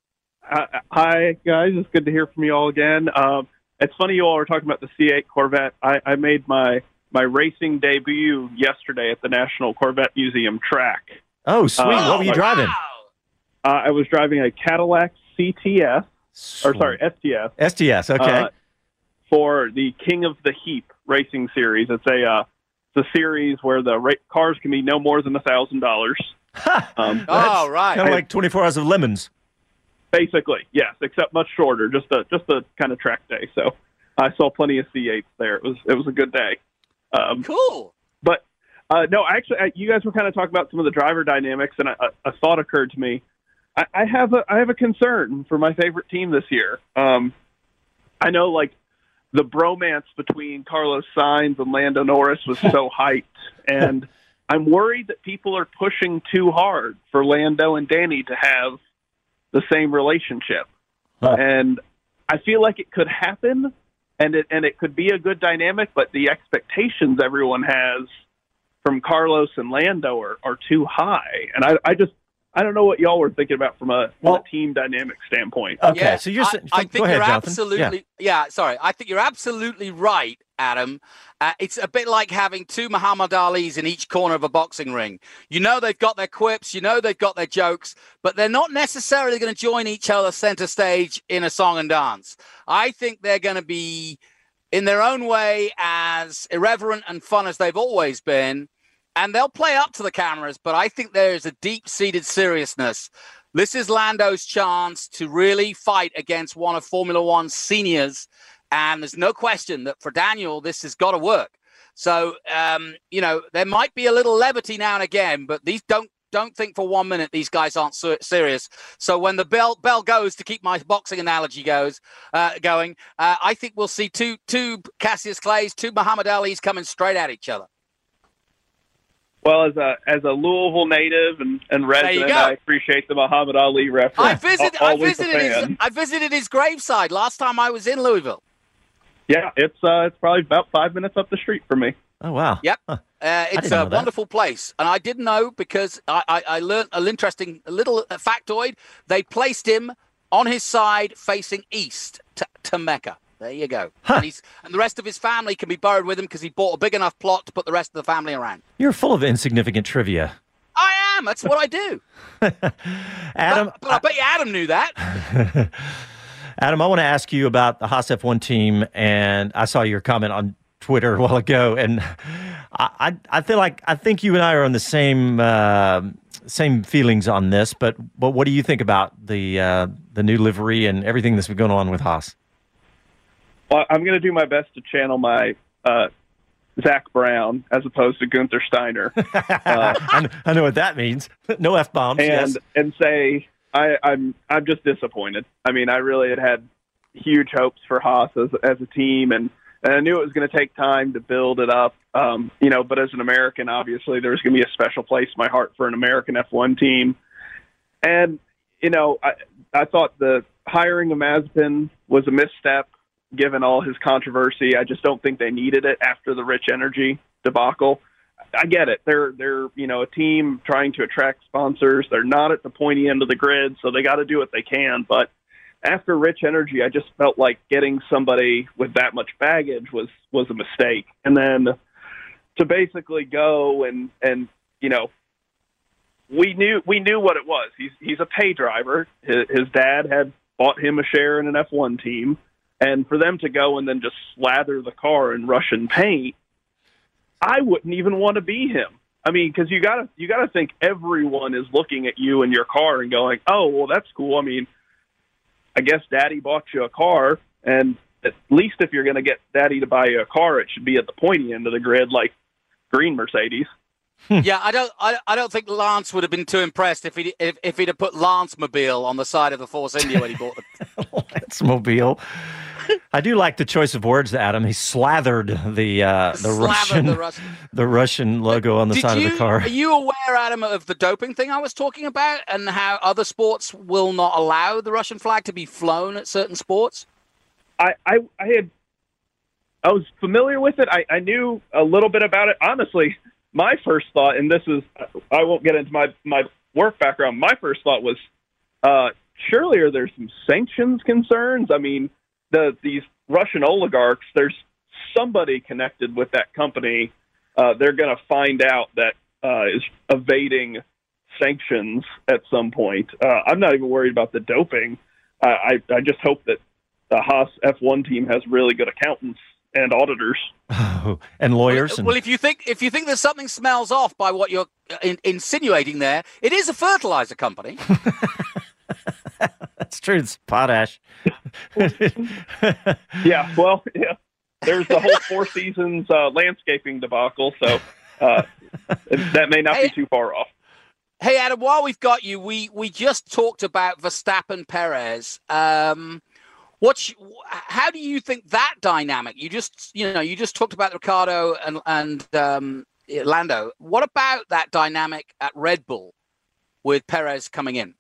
Hi, guys. It's good to hear from you all again. It's funny you all were talking about the C8 Corvette. I made my racing debut yesterday at the National Corvette Museum track. Oh, sweet. What were you driving? I was driving a Cadillac CTS. STS. STS, okay. For the King of the Heap racing series. It's a series where the cars can be no more than $1,000. Right. Kind of like 24 Hours of Lemons. Basically, yes, except much shorter. Just a kind of track day. So I saw plenty of C8s there. It was a good day. Cool. But no, actually, you guys were kind of talking about some of the driver dynamics, and a thought occurred to me. I have a concern for my favorite team this year. I know, like, the bromance between Carlos Sainz and Lando Norris was so hyped, and I'm worried that people are pushing too hard for Lando and Danny to have the same relationship. And I feel like it could happen, and it could be a good dynamic, but the expectations everyone has from Carlos and Lando are too high. And I don't know what y'all were thinking about from a team dynamic standpoint. Okay, yeah, so you're I think go ahead, you're Jonathan. absolutely I think you're absolutely right, Adam. It's a bit like having two Muhammad Alis in each corner of a boxing ring. You know they've got their quips, you know they've got their jokes, but they're not necessarily going to join each other center stage in a song and dance. I think they're going to be, in their own way, as irreverent and fun as they've always been. And they'll play up to the cameras, but I think there's a deep-seated seriousness. This is Lando's chance to really fight against one of Formula One's seniors, and there's no question that for Daniel, this has got to work. So, there might be a little levity now and again, but these don't think for 1 minute these guys aren't serious. So when the bell goes, to keep my boxing analogy going, I think we'll see two Cassius Clays, two Muhammad Alis coming straight at each other. Well, as a Louisville native and resident, I appreciate the Muhammad Ali reference. I visited his graveside last time I was in Louisville. Yeah, it's probably about 5 minutes up the street from me. Oh, wow. Yep. It's a wonderful place. And I didn't know because I learned an interesting little factoid. They placed him on his side facing east to Mecca. There you go. Huh. And the rest of his family can be buried with him because he bought a big enough plot to put the rest of the family around. You're full of insignificant trivia. I am. That's what I do. Adam. But I bet you Adam knew that. Adam, I want to ask you about the Haas F1 team, and I saw your comment on Twitter a while ago, and I think you and I are on the same feelings on this. But what do you think about the new livery and everything that's been going on with Haas? Well, I'm going to do my best to channel my Zach Brown as opposed to Gunther Steiner. I know what that means. No F-bombs. And say I'm just disappointed. I mean, I really had huge hopes for Haas as a team, and I knew it was going to take time to build it up. But as an American, obviously, there's going to be a special place in my heart for an American F1 team. And, I thought the hiring of Mazepin was a misstep, given all his controversy. I just don't think they needed it after the Rich Energy debacle. I get it. They're a team trying to attract sponsors. They're not at the pointy end of the grid, so they got to do what they can. But after Rich Energy, I just felt like getting somebody with that much baggage was a mistake. And then to basically go and we knew what it was. He's a pay driver. His dad had bought him a share in an F1 team. And for them to go and then just slather the car in Russian paint, I wouldn't even want to be him. I mean, because you gotta think everyone is looking at you and your car and going, "Oh, well, that's cool." I mean, I guess Daddy bought you a car, and at least if you're going to get Daddy to buy you a car, it should be at the pointy end of the grid, like green Mercedes. Yeah, I don't think Lance would have been too impressed if he'd have put Lance Mobile on the side of the Force India when he bought it. Lance Mobile. I do like the choice of words, Adam. He slathered the Russian logo on the side of the car. Are you aware, Adam, of the doping thing I was talking about, and how other sports will not allow the Russian flag to be flown at certain sports? I was familiar with it. I knew a little bit about it. Honestly, my first thought, and this is, I won't get into my work background. My first thought was, surely are there some sanctions concerns? I mean, these Russian oligarchs, there's somebody connected with that company. They're going to find out that is evading sanctions at some point. I'm not even worried about the doping. I just hope that the Haas F1 team has really good accountants and auditors. And lawyers. Well, if you think that something smells off by what you're insinuating there, it is a fertilizer company. That's true. It's potash. Yeah. Well, yeah. There's the whole Four Seasons landscaping debacle, so that may not be too far off. Hey, Adam, while we've got you, we just talked about Verstappen Perez. How do you think that dynamic? You just talked about Ricciardo and Lando. What about that dynamic at Red Bull with Perez coming in?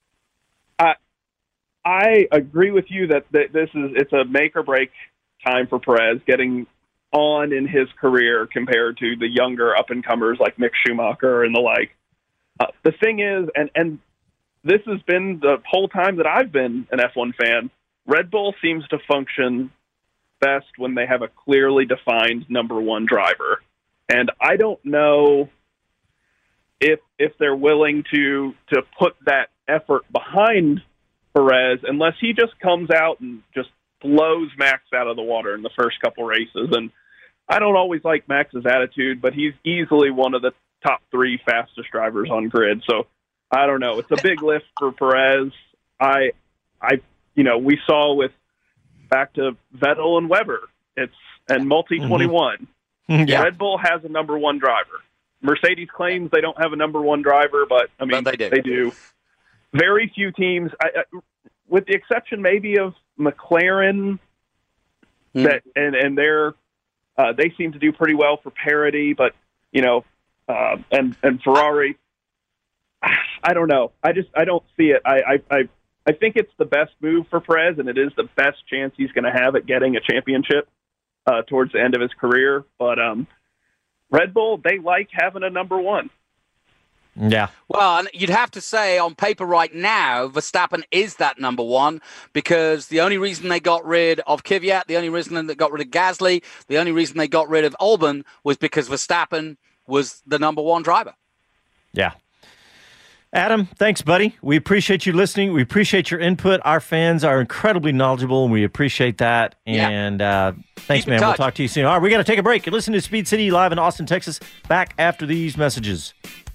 I agree with you that it's a make or break time for Perez getting on in his career compared to the younger up and comers like Mick Schumacher and the like. The thing is, and this has been the whole time that I've been an F1 fan, Red Bull seems to function best when they have a clearly defined number one driver. And I don't know if they're willing to put that effort behind Perez unless he just comes out and just blows Max out of the water in the first couple races. And I don't always like Max's attitude, but he's easily one of the top three fastest drivers on grid. So I don't know. It's a big lift for Perez. We saw with back to Vettel and Weber, and Multi 21. Yeah. Red Bull has a number one driver. Mercedes claims they don't have a number one driver, but I mean, But they do. Very few teams, with the exception maybe of McLaren, that and they seem to do pretty well for parity, but and Ferrari, I don't know. I don't see it. I think it's the best move for Perez, and it is the best chance he's going to have at getting a championship towards the end of his career. But Red Bull, they like having a number one. Yeah. Well, and you'd have to say on paper right now, Verstappen is that number one, because the only reason they got rid of Kvyat, the only reason they got rid of Gasly, the only reason they got rid of Albon was because Verstappen was the number one driver. Yeah. Adam, thanks, buddy. We appreciate you listening. We appreciate your input. Our fans are incredibly knowledgeable, and we appreciate that. And thanks, man. We'll talk to you soon. All right, we got to take a break. You're listening to Speed City live in Austin, Texas. Back after these messages.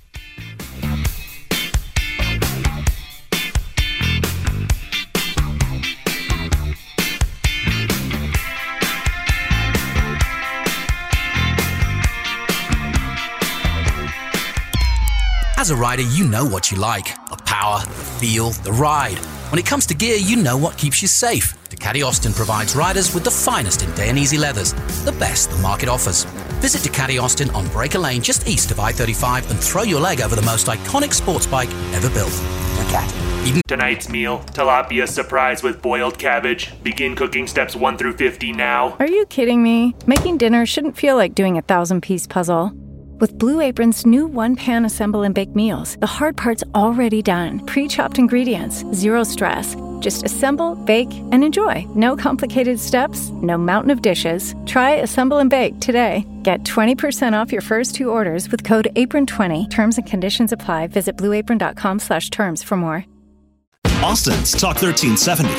As a rider, you know what you like. The power, the feel, the ride. When it comes to gear, you know what keeps you safe. Ducati Austin provides riders with the finest in Dainese leathers, the best the market offers. Visit Ducati Austin on Breaker Lane just east of I-35 and throw your leg over the most iconic sports bike ever built. Ducati. Tonight's meal, tilapia surprise with boiled cabbage. Begin cooking steps 1 through 50 now. Are you kidding me? Making dinner shouldn't feel like doing a 1,000-piece puzzle. With Blue Apron's new one-pan assemble and bake meals, the hard part's already done. Pre-chopped ingredients, zero stress. Just assemble, bake, and enjoy. No complicated steps, no mountain of dishes. Try Assemble and Bake today. Get 20% off your first 2 orders with code APRON20. Terms and conditions apply. Visit blueapron.com/terms for more. Austin's Talk 1370.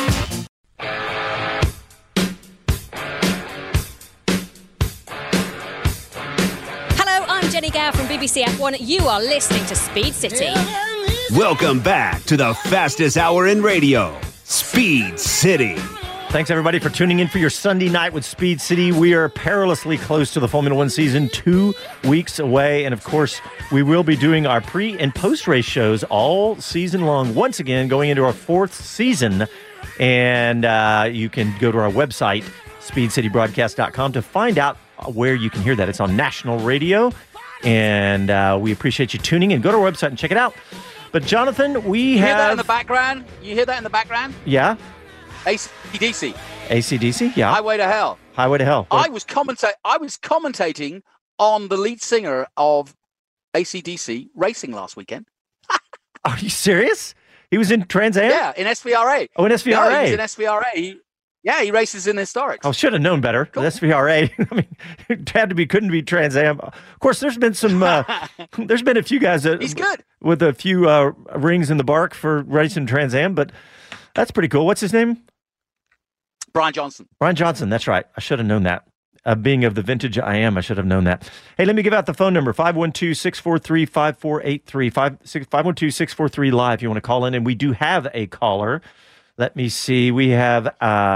Jenny Gow from BBC F1. You are listening to Speed City. Welcome back to the fastest hour in radio, Speed City. Thanks, everybody, for tuning in for your Sunday night with Speed City. We are perilously close to the Formula One season, 2 weeks away. And, of course, we will be doing our pre- and post-race shows all season long, once again, going into our 4th season. And you can go to our website, speedcitybroadcast.com, to find out where you can hear that. It's on national radio. And we appreciate you tuning in. Go to our website and check it out. But, Jonathan, we have... You hear that in the background? You hear that in the background? Yeah. AC/DC. AC/DC, yeah. Highway to Hell. Highway to Hell. I was commentating on the lead singer of AC/DC Racing last weekend. Are you serious? He was in Trans Am? Yeah, in SVRA. Oh, in SVRA. No, he was in SVRA. He races in Historics. I should have known better. Cool. The SVRA, I mean, it couldn't be Trans Am. Of course, there's been some, there's been a few guys that he's good with a few rings in the bark for racing Trans Am, but that's pretty cool. What's his name? Brian Johnson. Brian Johnson, that's right. I should have known that. Being of the vintage I am, I should have known that. Hey, let me give out the phone number, 512-643-5483, 512-643-LIVE if you want to call in, and we do have a caller. Let me see. We have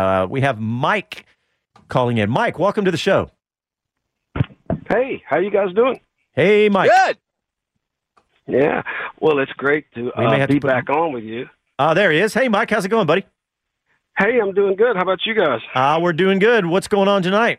Mike calling in. Mike, welcome to the show. Hey, how you guys doing? Hey, Mike. Good. Yeah. Well, it's great to be back on with you. There he is. Hey, Mike, how's it going, buddy? Hey, I'm doing good. How about you guys? We're doing good. What's going on tonight?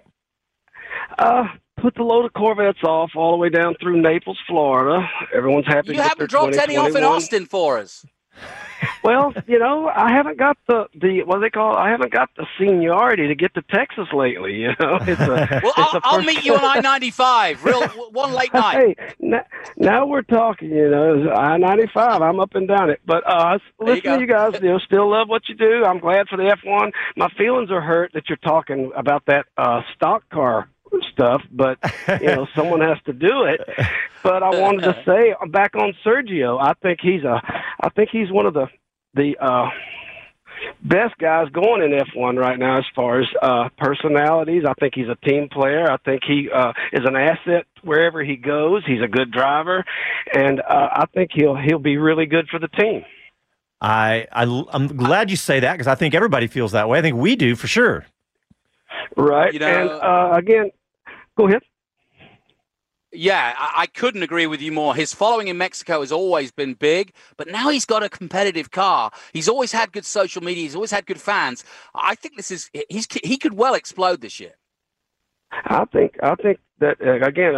Put the load of Corvettes off all the way down through Naples, Florida. Everyone's happy. You haven't dropped any off in Austin for us. Well, I haven't got the what do they call? I haven't got the seniority to get to Texas lately. I'll meet you on I-95. One late night. Hey, now we're talking. I-95. I'm up and down it. But listen to you guys. Still love what you do. I'm glad for the F1. My feelings are hurt that you're talking about that stock car stuff, but someone has to do it. But I wanted to say back on Sergio, I think he's one of the best guys going in F1 right now as far as personalities. I think he's a team player. I think he is an asset wherever he goes. He's a good driver, and I think he'll be really good for the team. I'm glad you say that because I think everybody feels that way. I think we do for sure. Right. And again, go ahead. Yeah, I couldn't agree with you more. His following in Mexico has always been big, but now he's got a competitive car. He's always had good social media. He's always had good fans. I think he could well explode this year. I think that again,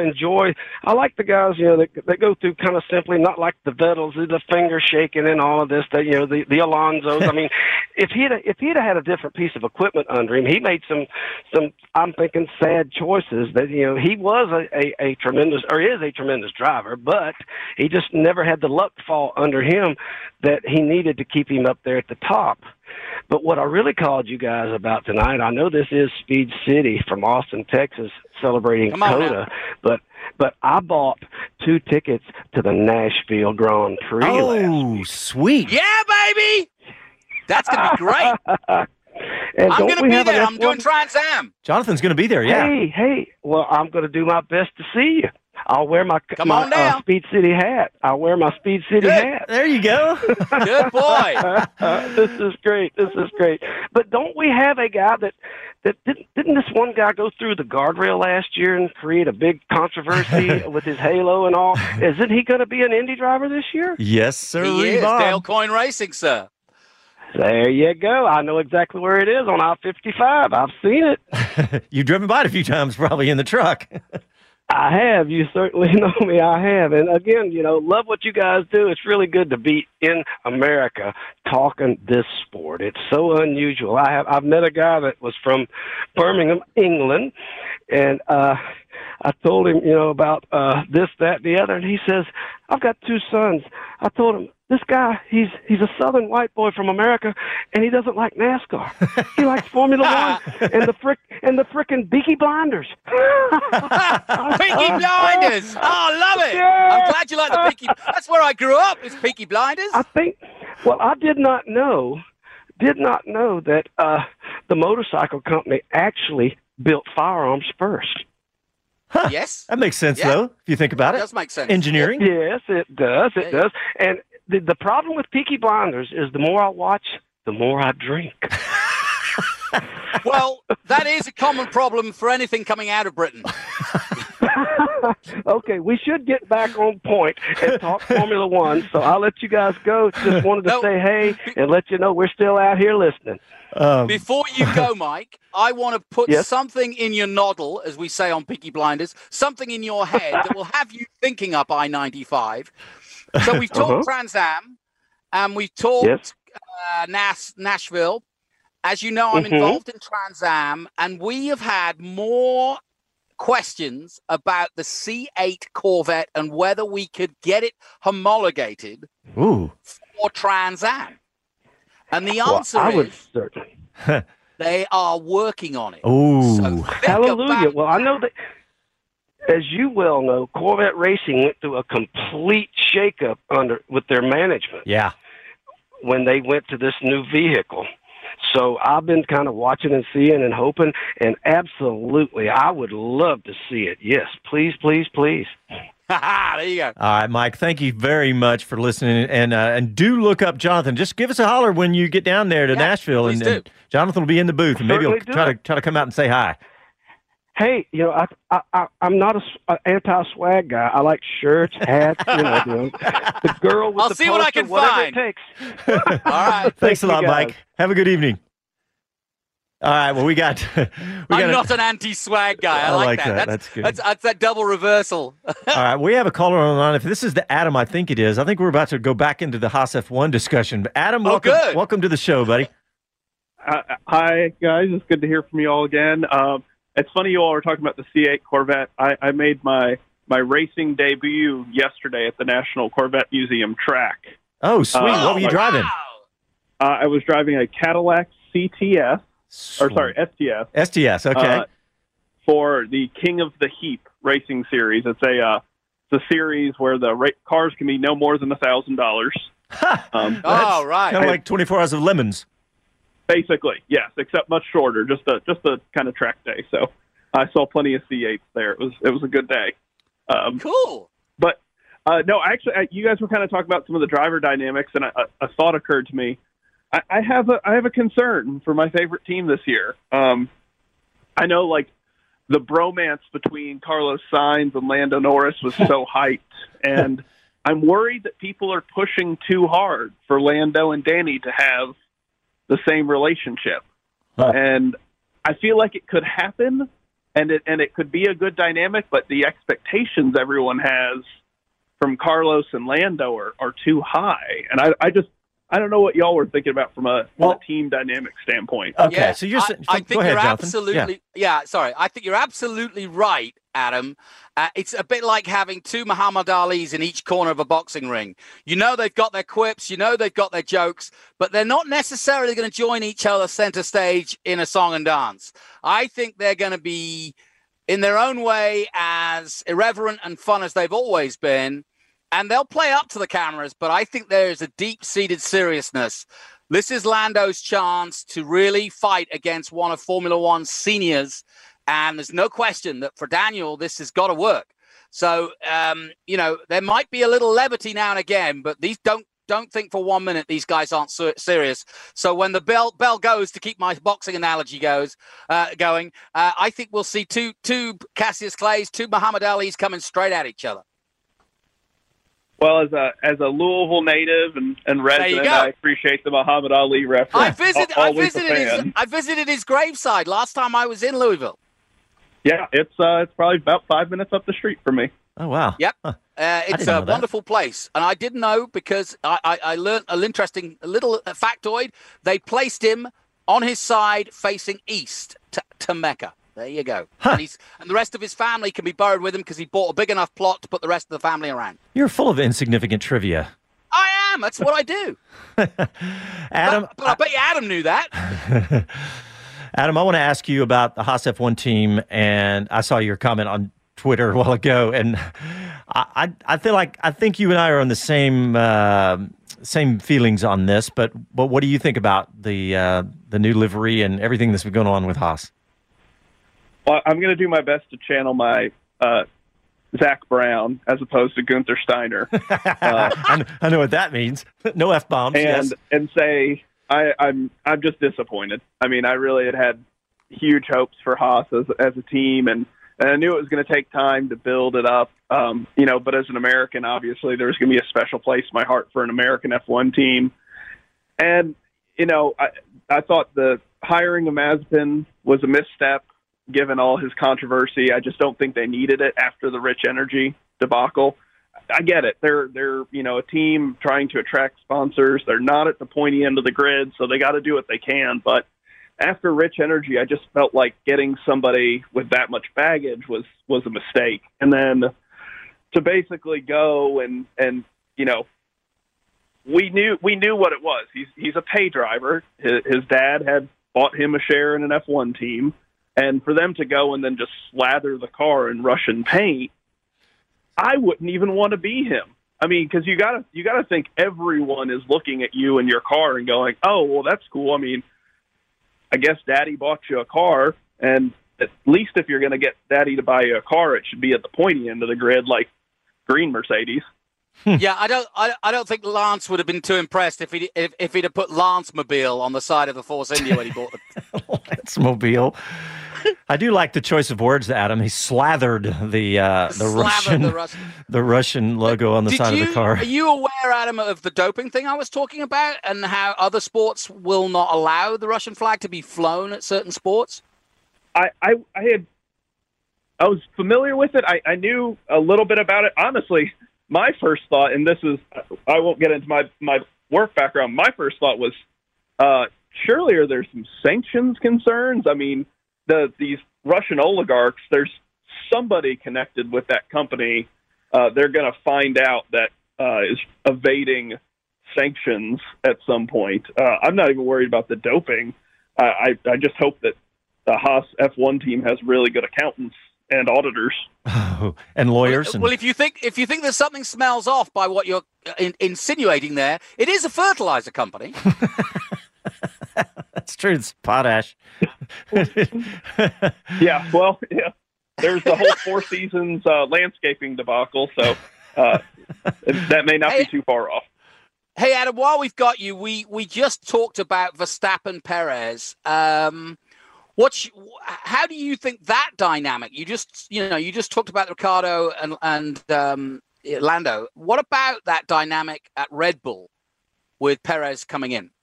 I like the guys, that go through kind of simply, not like the Vettels, the finger shaking and all of this, that, the Alonsos. I mean, if he'd had a different piece of equipment under him, he made some I'm thinking sad choices that, he was a tremendous, or is a tremendous driver, but he just never had the luck fall under him that he needed to keep him up there at the top. But what I really called you guys about tonight, I know this is Speed City from Austin, Texas, celebrating COTA, but I bought 2 tickets to the Nashville Grand Prix. Oh, sweet. Yeah, baby. That's going to be great. And I'm going to be there. I'm doing Trans Am. Jonathan's going to be there, yeah. Hey. Well, I'm going to do my best to see you. I'll wear my Speed City hat. I'll wear my Speed City hat. There you go. Good boy. This is great. But don't we have a guy that didn't this one guy go through the guardrail last year and create a big controversy with his halo and all? Isn't he going to be an Indy driver this year? Yes, sir. He is. Dale Coyne Racing, sir. There you go. I know exactly where it is on I-55. I've seen it. You've driven by it a few times, probably in the truck. I have. You certainly know me. I have. And again, love what you guys do. It's really good to be in America talking this sport. It's so unusual. I've met a guy that was from Birmingham, England, and I told him, about this, that, the other, and he says, I've got 2 sons. I told him, this guy, he's a southern white boy from America, and he doesn't like NASCAR. He likes Formula One and the frickin' Peaky Blinders. Peaky Blinders! Oh, I love it! Yeah. I'm glad you like the Peaky. That's where I grew up. Is Peaky Blinders? I did not know that the motorcycle company actually built firearms first. Huh. Yes. That makes sense, though, if you think about it. It does make sense. Engineering? Yes, it does. It does. And the problem with Peaky Blinders is the more I watch, the more I drink. Well, that is a common problem for anything coming out of Britain. Okay, we should get back on point and talk Formula One, so I'll let you guys go. Just wanted to say hey and let you know we're still out here listening. Before you go, Mike, I want to put something in your noddle, as we say on Peaky Blinders, something in your head that will have you thinking up I-95. So we've talked Trans Am, and we've talked Nashville. As you know, I'm involved in Trans Am, and we have had more questions about the C8 Corvette and whether we could get it homologated for Trans Am. And the answer is they are working on it. Oh, so hallelujah. Well, I know that, as you well know, Corvette Racing went through a complete shakeup with their management. Yeah. When they went to this new vehicle. So I've been kind of watching and seeing and hoping, and absolutely, I would love to see it. Yes, please, please, please. There you go. All right, Mike, thank you very much for listening. And do look up Jonathan. Just give us a holler when you get down there to Nashville, and Jonathan will be in the booth, and maybe he'll try to come out and say hi. Hey, I'm not an anti-swag guy. I like shirts, hats, the girl with I'll the see what I can find. It takes. All right. Thanks a lot, Mike. Have a good evening. All right, well, I'm not an anti-swag guy. I like that. That's good. That's that double reversal. All right, we have a caller on the line. If this is the Adam, I think it is. I think we're about to go back into the Haas F1 discussion. Adam, welcome to the show, buddy. Hi, guys. It's good to hear from you all again. It's funny you all are talking about the C8 Corvette. I made my racing debut yesterday at the National Corvette Museum track. Oh, sweet. What were you driving? I was driving a Cadillac CTS, STS. STS, okay. For the King of the Heap racing series. It's a series where the cars can be no more than $1,000. Right. Kind of like 24 Hours of Lemons. Basically, yes, except much shorter, just a kind of track day. So I saw plenty of C8s there. It was a good day. Cool. But no, actually, you guys were kind of talking about some of the driver dynamics, and a thought occurred to me. I have a concern for my favorite team this year. I know, like, the bromance between Carlos Sainz and Lando Norris was so hyped, and I'm worried that people are pushing too hard for Lando and Danny to have the same relationship. And I feel like it could happen, and it could be a good dynamic, but the expectations everyone has from Carlos and Lando are too high. And I don't know what y'all were thinking about from a team dynamic standpoint. Okay, Yeah, so you're I think go ahead, you're Jonathan. absolutely I think you're absolutely right, Adam. It's a bit like having two Muhammad Alis in each corner of a boxing ring. You know they've got their quips, you know they've got their jokes, but they're not necessarily going to join each other center stage in a song and dance. I think they're going to be, in their own way, as irreverent and fun as they've always been. And they'll play up to the cameras, but I think there's a deep-seated seriousness. This is Lando's chance to really fight against one of Formula One's seniors, and there's no question that for Daniel, this has got to work. So, there might be a little levity now and again, but these don't think for 1 minute these guys aren't serious. So when the bell goes, to keep my boxing analogy going, I think we'll see two Cassius Clays, two Muhammad Alis coming straight at each other. Well, as a Louisville native and resident, I appreciate the Muhammad Ali reference. I visited his graveside last time I was in Louisville. Yeah, it's probably about 5 minutes up the street from me. Oh, wow. Yep. It's a wonderful place. And I didn't know because I learned an interesting little factoid. They placed him on his side facing east to Mecca. There you go. Huh. And the rest of his family can be buried with him because he bought a big enough plot to put the rest of the family around. You're full of insignificant trivia. I am. That's what I do. Adam. But I bet you Adam knew that. Adam, I want to ask you about the Haas F1 team, and I saw your comment on Twitter a while ago, and I think you and I are on the same feelings on this, but what do you think about the new livery and everything that's been going on with Haas? Well, I'm going to do my best to channel my Zach Brown as opposed to Gunther Steiner. I know what that means. No F-bombs. And say I'm just disappointed. I mean, I really had huge hopes for Haas as a team, and I knew it was going to take time to build it up. But as an American, obviously, there's going to be a special place in my heart for an American F1 team. And I thought the hiring of Mazepin was a misstep. Given all his controversy, I just don't think they needed it after the Rich Energy debacle. I get it. They're a team trying to attract sponsors. They're not at the pointy end of the grid, so they got to do what they can. But after Rich Energy, I just felt like getting somebody with that much baggage was a mistake. And then to basically go and we knew what it was. He's a pay driver. His dad had bought him a share in an F1 team. And for them to go and then just slather the car in Russian paint, I wouldn't even want to be him. I mean, because you gotta think everyone is looking at you and your car and going, "Oh, well, that's cool." I mean, I guess Daddy bought you a car, and at least if you're going to get Daddy to buy you a car, it should be at the pointy end of the grid, like green Mercedes. Yeah, I don't think Lance would have been too impressed if he'd have put Lance Mobile on the side of the Force India when he bought it. Lance Mobile. I do like the choice of words, Adam. He slathered the Russian logo on the side of the car. Are you aware, Adam, of the doping thing I was talking about, and how other sports will not allow the Russian flag to be flown at certain sports? I was familiar with it. I knew a little bit about it. Honestly, my first thought, and this is, I won't get into my work background. My first thought was, surely are there some sanctions concerns? I mean, these Russian oligarchs, there's somebody connected with that company. They're going to find out that is evading sanctions at some point. I'm not even worried about the doping. I just hope that the Haas F1 team has really good accountants and auditors. Oh, and lawyers. Well, if you think there's something smells off by what you're insinuating there, it is a fertilizer company. That's true. It's potash. Yeah. Well, yeah. There's the whole Four Seasons landscaping debacle, so that may not be too far off. Hey, Adam, while we've got you, we just talked about Verstappen Perez. How do you think that dynamic? You just talked about Ricciardo and Lando. What about that dynamic at Red Bull with Perez coming in?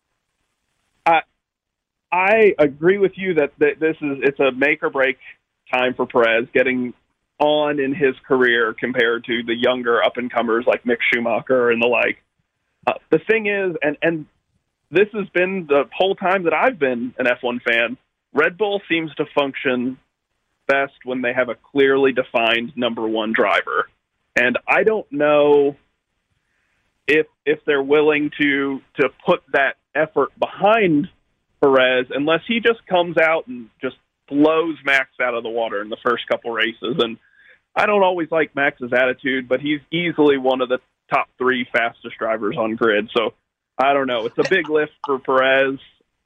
I agree with you that it's a make or break time for Perez getting on in his career compared to the younger up and comers like Mick Schumacher and the like. The thing is, and this has been the whole time that I've been an F1 fan, Red Bull seems to function best when they have a clearly defined number one driver. And I don't know if they're willing to put that effort behind Perez unless he just comes out and just blows Max out of the water in the first couple races. And I don't always like Max's attitude, but he's easily one of the top 3 fastest drivers on grid. So I don't know. It's a big lift for Perez.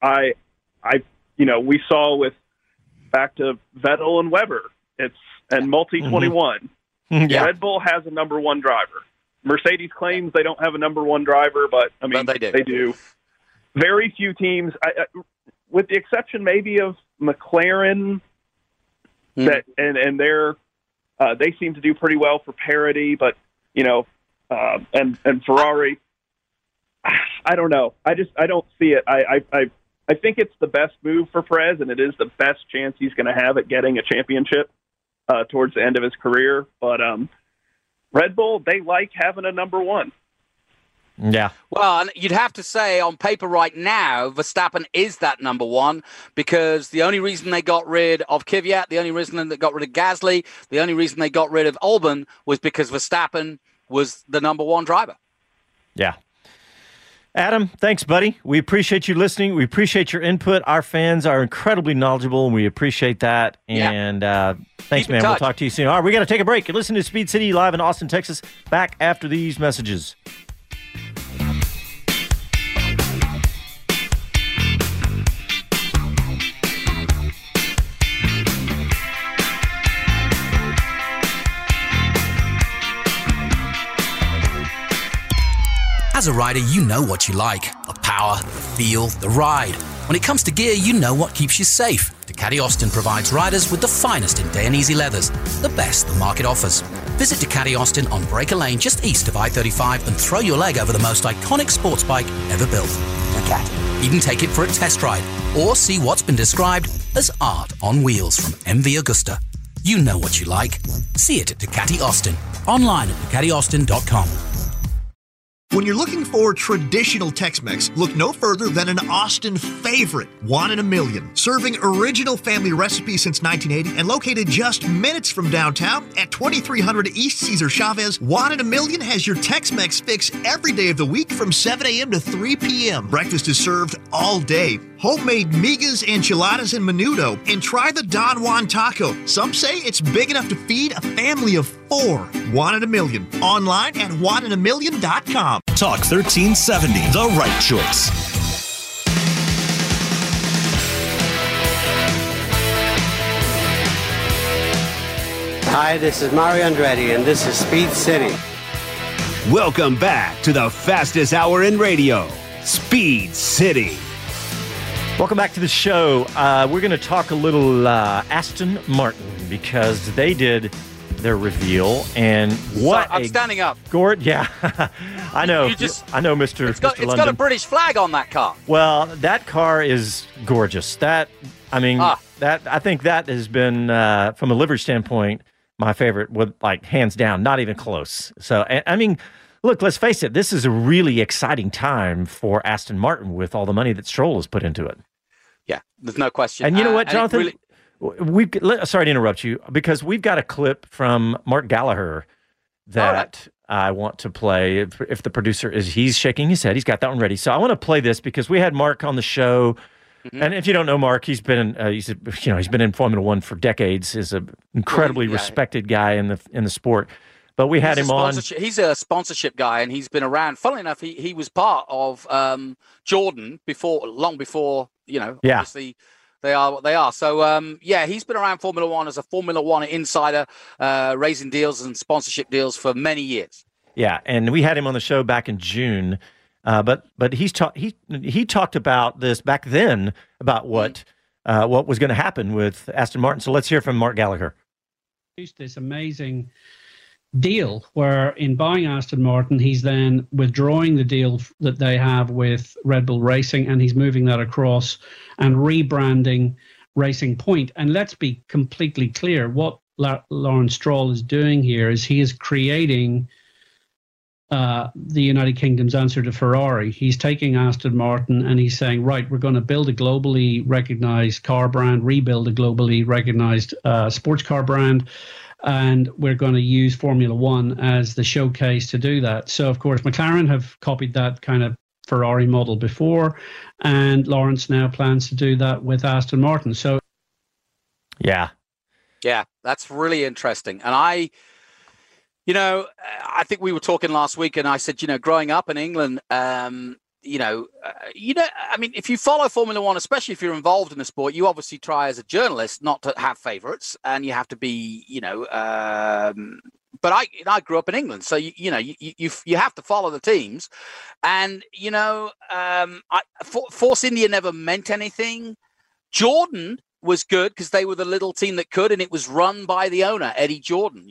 We saw with back to Vettel and Weber. And multi-21. Yeah. Red Bull has a number one driver. Mercedes claims they don't have a number one driver, but I mean, they do. Very few teams, with the exception maybe of McLaren, that and they seem to do pretty well for parity, but and Ferrari, I don't know. I don't see it. I think it's the best move for Perez, and it is the best chance he's going to have at getting a championship towards the end of his career. But Red Bull, they like having a number one. Yeah. Well, and you'd have to say on paper right now, Verstappen is that number one, because the only reason they got rid of Kvyat, the only reason they got rid of Gasly, the only reason they got rid of Albon was because Verstappen was the number one driver. Yeah. Adam, thanks, buddy. We appreciate you listening. We appreciate your input. Our fans are incredibly knowledgeable, and we appreciate that. And thanks, man. We'll talk to you soon. All right, we got to take a break. You're listening to Speed City live in Austin, Texas. Back after these messages. As a rider, you know what you like. The power, the feel, the ride. When it comes to gear, you know what keeps you safe. Ducati Austin provides riders with the finest in Dainese leathers, the best the market offers. Visit Ducati Austin on Breaker Lane just east of I-35 and throw your leg over the most iconic sports bike ever built. Ducati. Even take it for a test ride or see what's been described as art on wheels from MV Agusta. You know what you like. See it at Ducati Austin. Online at DucatiAustin.com. When you're looking for traditional Tex-Mex, look no further than an Austin favorite, One in a Million. Serving original family recipes since 1980 and located just minutes from downtown at 2300 East Cesar Chavez, One in a Million has your Tex-Mex fix every day of the week from 7 a.m. to 3 p.m. Breakfast is served all day. Homemade migas, enchiladas, and menudo. And try the Don Juan taco. Some say it's big enough to feed a family of 4. One in a Million. Online at oneinaMillion.com. Talk 1370, the right choice. Hi, this is Mario Andretti, and this is Speed City. Welcome back to the fastest hour in radio, Speed City. Welcome back to the show. We're going to talk a little Aston Martin because they did their reveal, and what I'm standing up. Gord, yeah, I know. I know, Mr. It's London. got a British flag on that car. Well, that car is gorgeous. I think that has been from a livery standpoint my favorite, with like hands down, not even close. So I mean, look, let's face it, this is a really exciting time for Aston Martin with all the money that Stroll has put into it. Yeah, there's no question. And you know what, Jonathan? Sorry to interrupt you, because we've got a clip from Mark Gallagher that I want to play. If the producer he's shaking his head, he's got that one ready. So I want to play this because we had Mark on the show, and if you don't know Mark, he's been in Formula One for decades. He's an incredibly respected guy in the sport. But we had him on. He's a sponsorship guy, and he's been around. Funnily enough, he was part of Jordan long before obviously. They are. So, he's been around Formula One as a Formula One insider, raising deals and sponsorship deals for many years. Yeah, and we had him on the show back in June. But he talked about this back then, about what what was going to happen with Aston Martin. So let's hear from Mark Gallagher. This amazing deal where in buying Aston Martin, he's then withdrawing the deal that they have with Red Bull Racing, and he's moving that across and rebranding Racing Point. And let's be completely clear, what Lawrence Stroll is doing here is he is creating the United Kingdom's answer to Ferrari. He's taking Aston Martin and he's saying, right, we're going to build a globally recognized car brand, rebuild a globally recognized sports car brand, and we're going to use Formula One as the showcase to do that. So, of course, McLaren have copied that kind of Ferrari model before, and Lawrence now plans to do that with Aston Martin. So, yeah, that's really interesting. And I think we were talking last week, and I said, growing up in England, I mean, if you follow Formula One, especially if you're involved in the sport, you obviously try as a journalist not to have favorites, and you have to be, but I grew up in England, so you have to follow the teams, and Force India never meant anything. Jordan was good because they were the little team that could, and it was run by the owner, Eddie Jordan.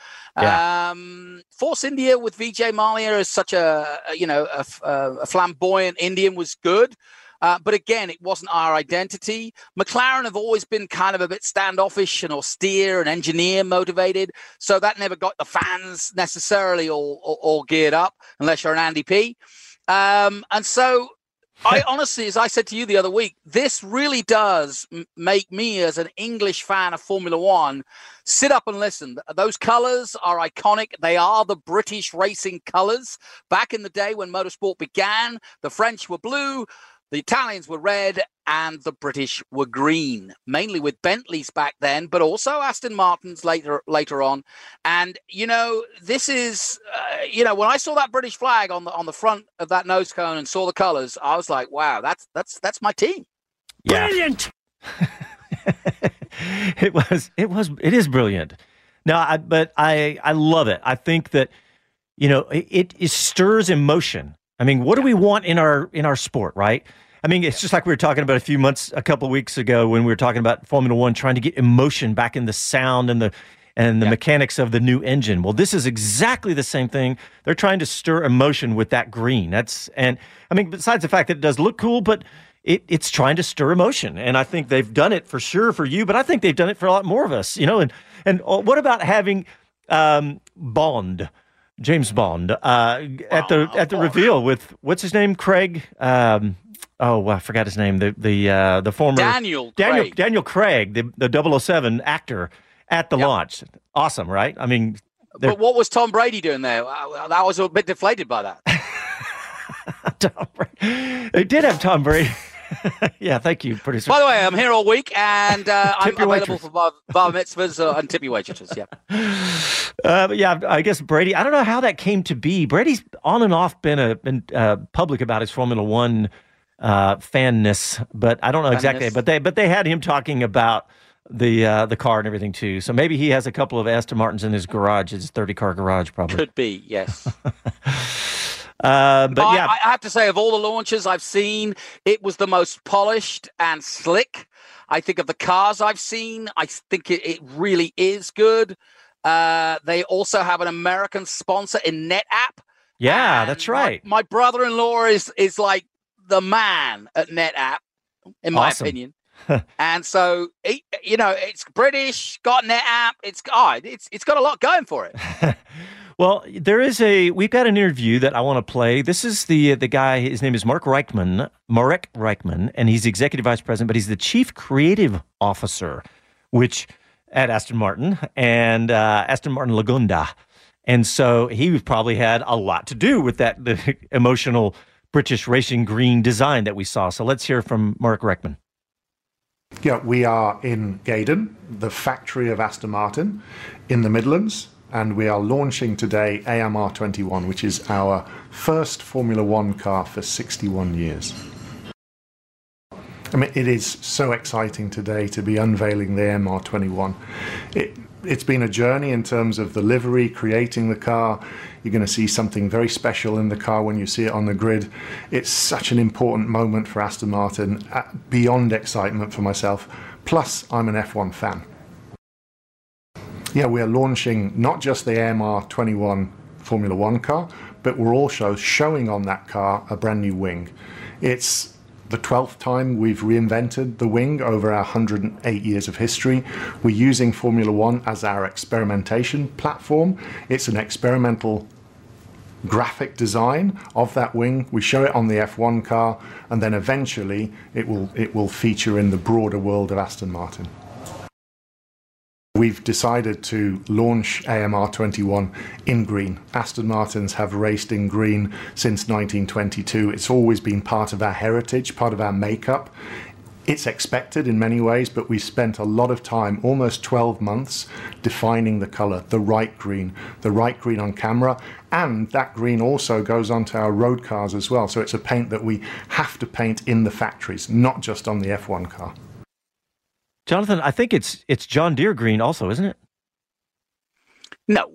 Force India with Vijay Mallya is such a flamboyant Indian was good. But again, it wasn't our identity. McLaren have always been kind of a bit standoffish and austere and engineer motivated. So that never got the fans necessarily all geared up, unless you're an Andy P. And so I honestly, as I said to you the other week, this really does make me, as an English fan of Formula One, sit up and listen. Those colours are iconic. They are the British racing colours. Back in the day when motorsport began, the French were blue, the Italians were red, and the British were green, mainly with Bentleys back then, but also Aston Martins later on. And, this is, when I saw that British flag on the front of that nose cone and saw the colours, I was like, wow, that's my team. Yeah. Brilliant. It is brilliant. No, I love it. I think that, it stirs emotion. I mean, what do we want in our sport, right? I mean, it's just like we were talking about a couple of weeks ago when we were talking about Formula One, trying to get emotion back in the sound and the mechanics of the new engine. Well, this is exactly the same thing. They're trying to stir emotion with that green. Besides the fact that it does look cool, but it's trying to stir emotion. And I think they've done it for sure for you, but I think they've done it for a lot more of us, and what about having Bond? James Bond at the reveal with what's his name, Craig? I forgot his name. The former Daniel Craig, the 007 actor at the launch. Awesome, right? I mean, but what was Tom Brady doing there? I was a bit deflated by that. They did have Tom Brady. Yeah, thank you, producer. By the way, I'm here all week, and I'm available for bar mitzvahs and tip your waitresses. Yeah. But yeah, I guess Brady. I don't know how that came to be. Brady's on and off been public about his Formula One fanness, but I don't know exactly. But they had him talking about the car and everything too. So maybe he has a couple of Aston Martins in his garage, his 30-car garage, probably. Could be, yes. But yeah, I have to say, of all the launches I've seen, it was the most polished and slick. I think of the cars I've seen, I think it really is good. They also have an American sponsor in NetApp. Yeah, that's right. My brother-in-law is like the man at NetApp, in my opinion. And so, it's British, got NetApp. It's got a lot going for it. Well, we've got an interview that I want to play. This is the guy, his name is Marek Reichman, and he's executive vice president, but he's the chief creative officer, at Aston Martin and Aston Martin Lagonda. And so he probably had a lot to do with the emotional British racing green design that we saw. So let's hear from Marek Reichman. Yeah, we are in Gaydon, the factory of Aston Martin in the Midlands. And we are launching today AMR 21, which is our first Formula One car for 61 years. I mean, it is so exciting today to be unveiling the AMR 21. It's been a journey in terms of the livery, creating the car. You're going to see something very special in the car when you see it on the grid. It's such an important moment for Aston Martin, beyond excitement for myself. Plus, I'm an F1 fan. Yeah, we are launching not just the AMR 21 Formula One car, but we're also showing on that car a brand new wing. It's the 12th time we've reinvented the wing over our 108 years of history. We're using Formula One as our experimentation platform. It's an experimental graphic design of that wing. We show it on the F1 car, and then eventually it will feature in the broader world of Aston Martin. We've decided to launch AMR 21 in green. Aston Martins have raced in green since 1922. It's always been part of our heritage, part of our makeup. It's expected in many ways, but we spent a lot of time, almost 12 months, defining the color, the right green on camera, and that green also goes onto our road cars as well. So it's a paint that we have to paint in the factories, not just on the F1 car. Jonathan, I think it's John Deere green also, isn't it? No.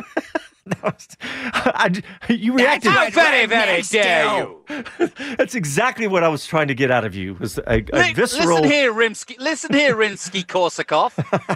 You reacted. How very, very dare you? That's exactly what I was trying to get out of you. Was a visceral. Listen here, Rimsky-Korsakov.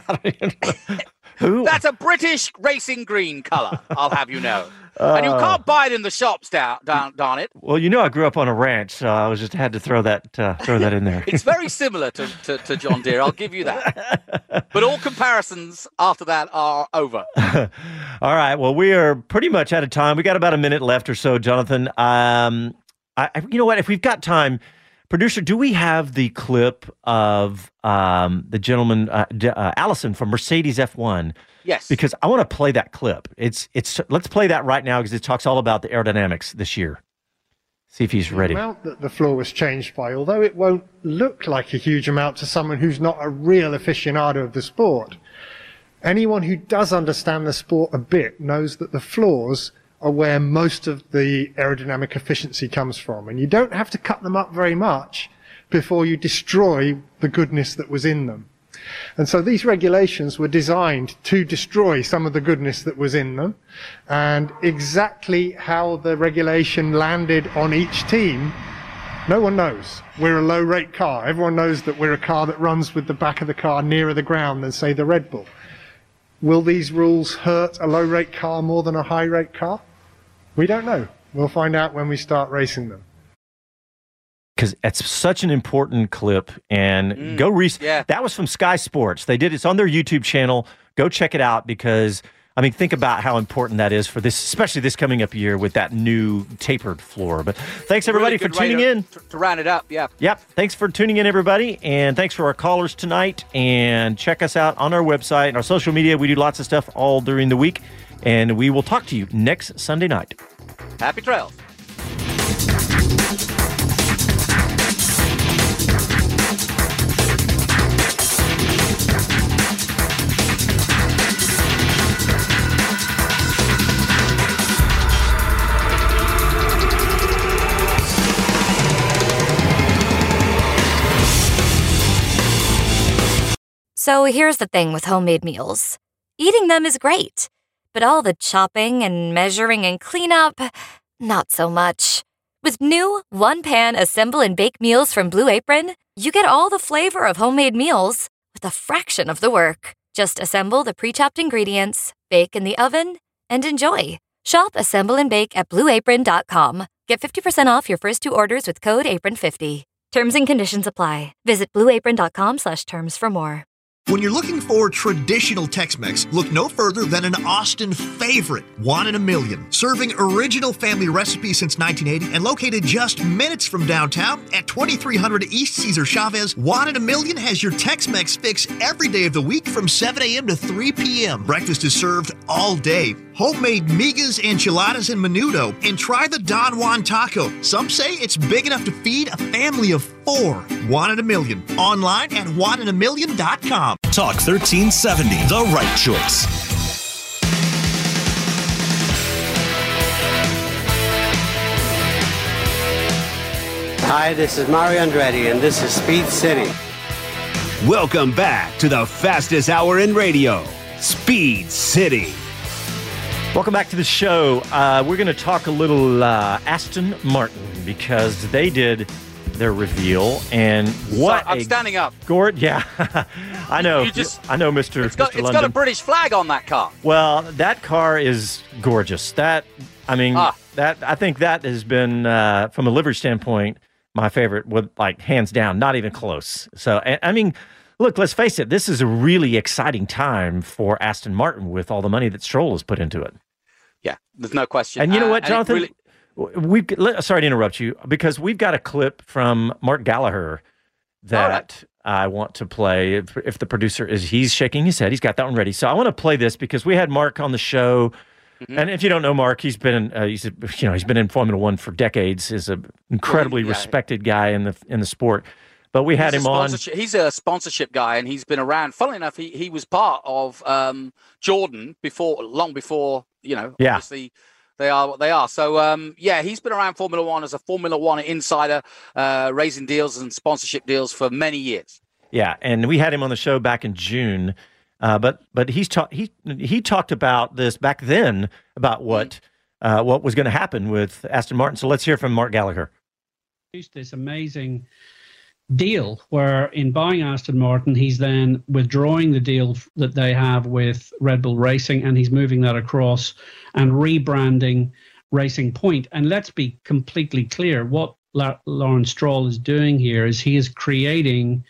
Who? That's a British racing green colour, I'll have you know. And you can't buy it in the shops, darn it. Well, you know I grew up on a ranch, so I just had to throw that in there. It's very similar to John Deere, I'll give you that. But all comparisons after that are over. All right, well, we are pretty much out of time. We got about a minute left or so, Jonathan. You know what? If we've got time, producer, do we have the clip of the gentleman, Allison from Mercedes F1? Yes. Because I want to play that clip. Let's play that right now because it talks all about the aerodynamics this year. See if he's ready. The amount that the floor was changed by, although it won't look like a huge amount to someone who's not a real aficionado of the sport, anyone who does understand the sport a bit knows that the floors are where most of the aerodynamic efficiency comes from. And you don't have to cut them up very much before you destroy the goodness that was in them. And so these regulations were designed to destroy some of the goodness that was in them. And exactly how the regulation landed on each team, no one knows. We're a low rate car. Everyone knows that we're a car that runs with the back of the car nearer the ground than, say, the Red Bull. Will these rules hurt a low rate car more than a high rate car? We don't know. We'll find out when we start racing them. Because it's such an important clip, and go research. That was from Sky Sports. They did it's on their YouTube channel. Go check it out because I mean, think about how important that is for this, especially this coming up year with that new tapered floor. But thanks everybody for tuning in. To round it up, yeah. Yep. Thanks for tuning in, everybody, and thanks for our callers tonight. And check us out on our website and our social media. We do lots of stuff all during the week, and we will talk to you next Sunday night. Happy trails. So here's the thing with homemade meals. Eating them is great, but all the chopping and measuring and cleanup, not so much. With new one-pan assemble and bake meals from Blue Apron, you get all the flavor of homemade meals with a fraction of the work. Just assemble the pre-chopped ingredients, bake in the oven, and enjoy. Shop Assemble and Bake at BlueApron.com. Get 50% off your first 2 orders with code APRON50. Terms and conditions apply. Visit BlueApron.com/terms for more. When you're looking for traditional Tex-Mex, look no further than an Austin favorite, One in a Million. Serving original family recipes since 1980 and located just minutes from downtown at 2300 East Cesar Chavez, One in a Million has your Tex-Mex fix every day of the week from 7 a.m. to 3 p.m. Breakfast is served all day. Homemade migas, enchiladas, and menudo. And try the Don Juan taco. Some say it's big enough to feed a family of 4. One in a Million. Online at oneinaMillion.com. Talk 1370, the right choice. Hi, this is Mario Andretti, and this is Speed City. Welcome back to the fastest hour in radio, Speed City. Welcome back to the show. We're going to talk a little Aston Martin because they did their reveal, and what I'm standing up. Gord, yeah, I know. I know, Mr. It's got London. a British flag on that car. Well, that car is gorgeous. I think that has been from a livery standpoint my favorite, with like hands down, not even close. So, I mean, look, let's face it. This is a really exciting time for Aston Martin with all the money that Stroll has put into it. Yeah, there's no question. And you know what, Jonathan? Sorry to interrupt you, because we've got a clip from Mark Gallagher that I want to play. If the producer he's shaking his head, he's got that one ready. So I want to play this because we had Mark on the show. Mm-hmm. And if you don't know Mark, he's been in Formula One for decades. Is an incredibly respected guy in the sport. But we had him on. He's a sponsorship guy, and he's been around. Funnily enough, he was part of Jordan long before obviously they are what they are. So he's been around Formula One as a Formula One insider, raising deals and sponsorship deals for many years. Yeah, and we had him on the show back in June. But he talked about this back then about what was going to happen with Aston Martin. So let's hear from Mark Gallagher. This amazing deal where in buying Aston Martin, he's then withdrawing the deal that they have with Red Bull Racing, and he's moving that across and rebranding Racing Point. And let's be completely clear, what Lawrence Stroll is doing here is he is creating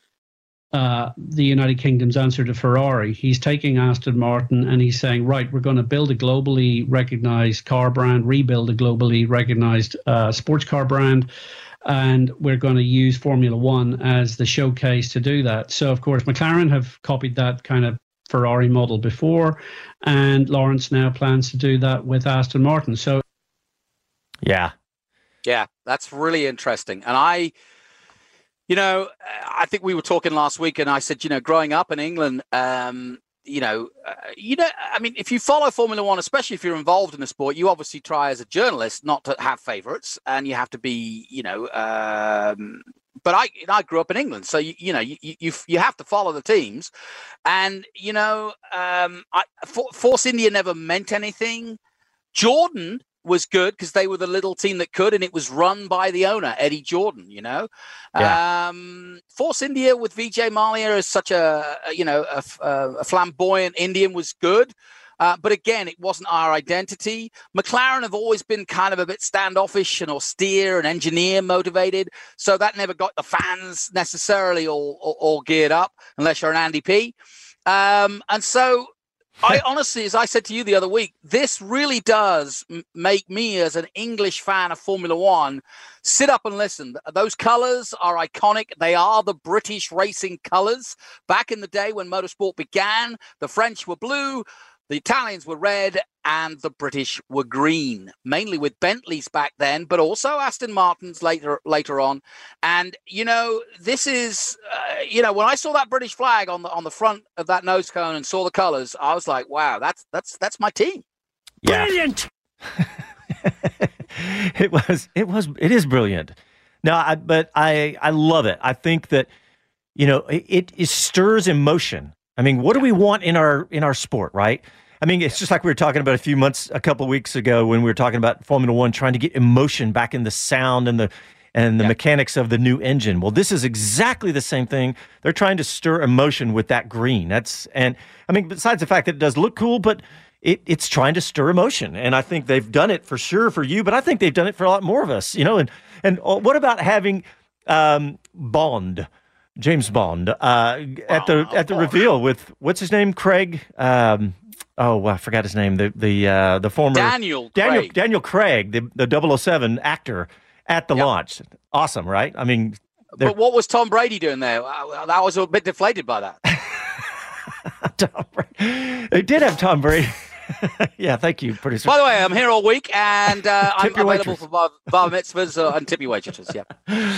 the United Kingdom's answer to Ferrari. He's taking Aston Martin and he's saying, right, we're going to build a globally recognized car brand, rebuild a globally recognized sports car brand, and we're going to use Formula One as the showcase to do that. So, of course, McLaren have copied that kind of Ferrari model before, and Lawrence now plans to do that with Aston Martin. So, yeah, that's really interesting. And I think we were talking last week, and I said, growing up in England, I mean, if you follow Formula One, especially if you're involved in the sport, you obviously try as a journalist not to have favorites, and you have to be, but I grew up in England, so you have to follow the teams, and Force India never meant anything. Jordan was good because they were the little team that could, and it was run by the owner, Eddie Jordan, Force India with Vijay Mallya as such a flamboyant Indian was good. But again, it wasn't our identity. McLaren have always been kind of a bit standoffish and austere and engineer motivated. So that never got the fans necessarily all geared up unless you're an Andy P. And so I honestly, as I said to you the other week, this really does make me, as an English fan of Formula One, sit up and listen. Those colours are iconic. They are the British racing colours. Back in the day when motorsport began, the French were blue, the Italians were red, and the British were green, mainly with Bentleys back then, but also Aston Martins later on. And, this is, when I saw that British flag on the front of that nose cone and saw the colors, I was like, wow, that's my team. Yeah. Brilliant. It is brilliant. No, I love it. I think that, it stirs emotion. I mean, what do we want in our sport, right? I mean, it's just like we were talking about a couple of weeks ago when we were talking about Formula One, trying to get emotion back in the sound and the mechanics of the new engine. Well, this is exactly the same thing. They're trying to stir emotion with that green. Besides the fact that it does look cool, but it's trying to stir emotion. And I think they've done it for sure for you, but I think they've done it for a lot more of us, And what about having Bond? James Bond at the reveal with what's his name, Craig? I forgot his name. The former Daniel Craig, the 007 actor at the launch. Awesome, right? I mean, but what was Tom Brady doing there? I was a bit deflated by that. They did have Tom Brady. Yeah, thank you, producer. By the way, I'm here all week, and I'm available for bar mitzvahs and tip your waitresses. Yeah.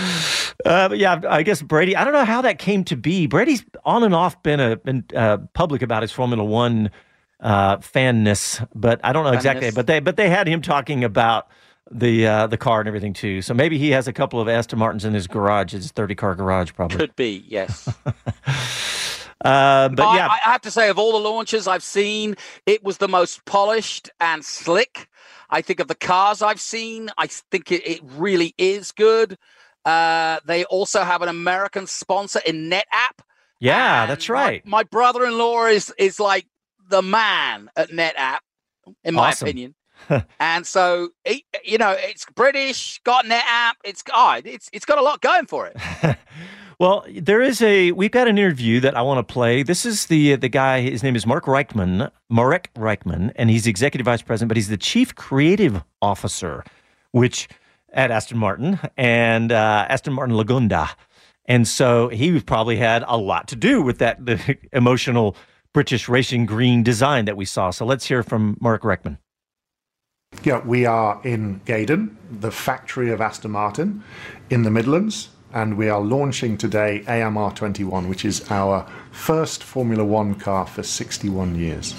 I guess Brady. I don't know how that came to be. Brady's on and off been public about his Formula One fanness, but I don't know exactly. But they had him talking about the car and everything too. So maybe he has a couple of Aston Martins in his garage, his 30-car garage, probably. Could be, yes. I have to say, of all the launches I've seen, it was the most polished and slick. I think of the cars I've seen, I think it really is good. They also have an American sponsor in NetApp. Yeah, that's right. My brother-in-law is like the man at NetApp, in my opinion. And so, it's British, got NetApp. It's got a lot going for it. Well, we've got an interview that I want to play. This is the guy, his name is Marek Reichman, and he's executive vice president, but he's the chief creative officer, at Aston Martin and Aston Martin Lagonda. And so he probably had a lot to do with the emotional British racing green design that we saw. So let's hear from Marek Reichman. Yeah, we are in Gaydon, the factory of Aston Martin in the Midlands. And we are launching today AMR 21, which is our first Formula One car for 61 years.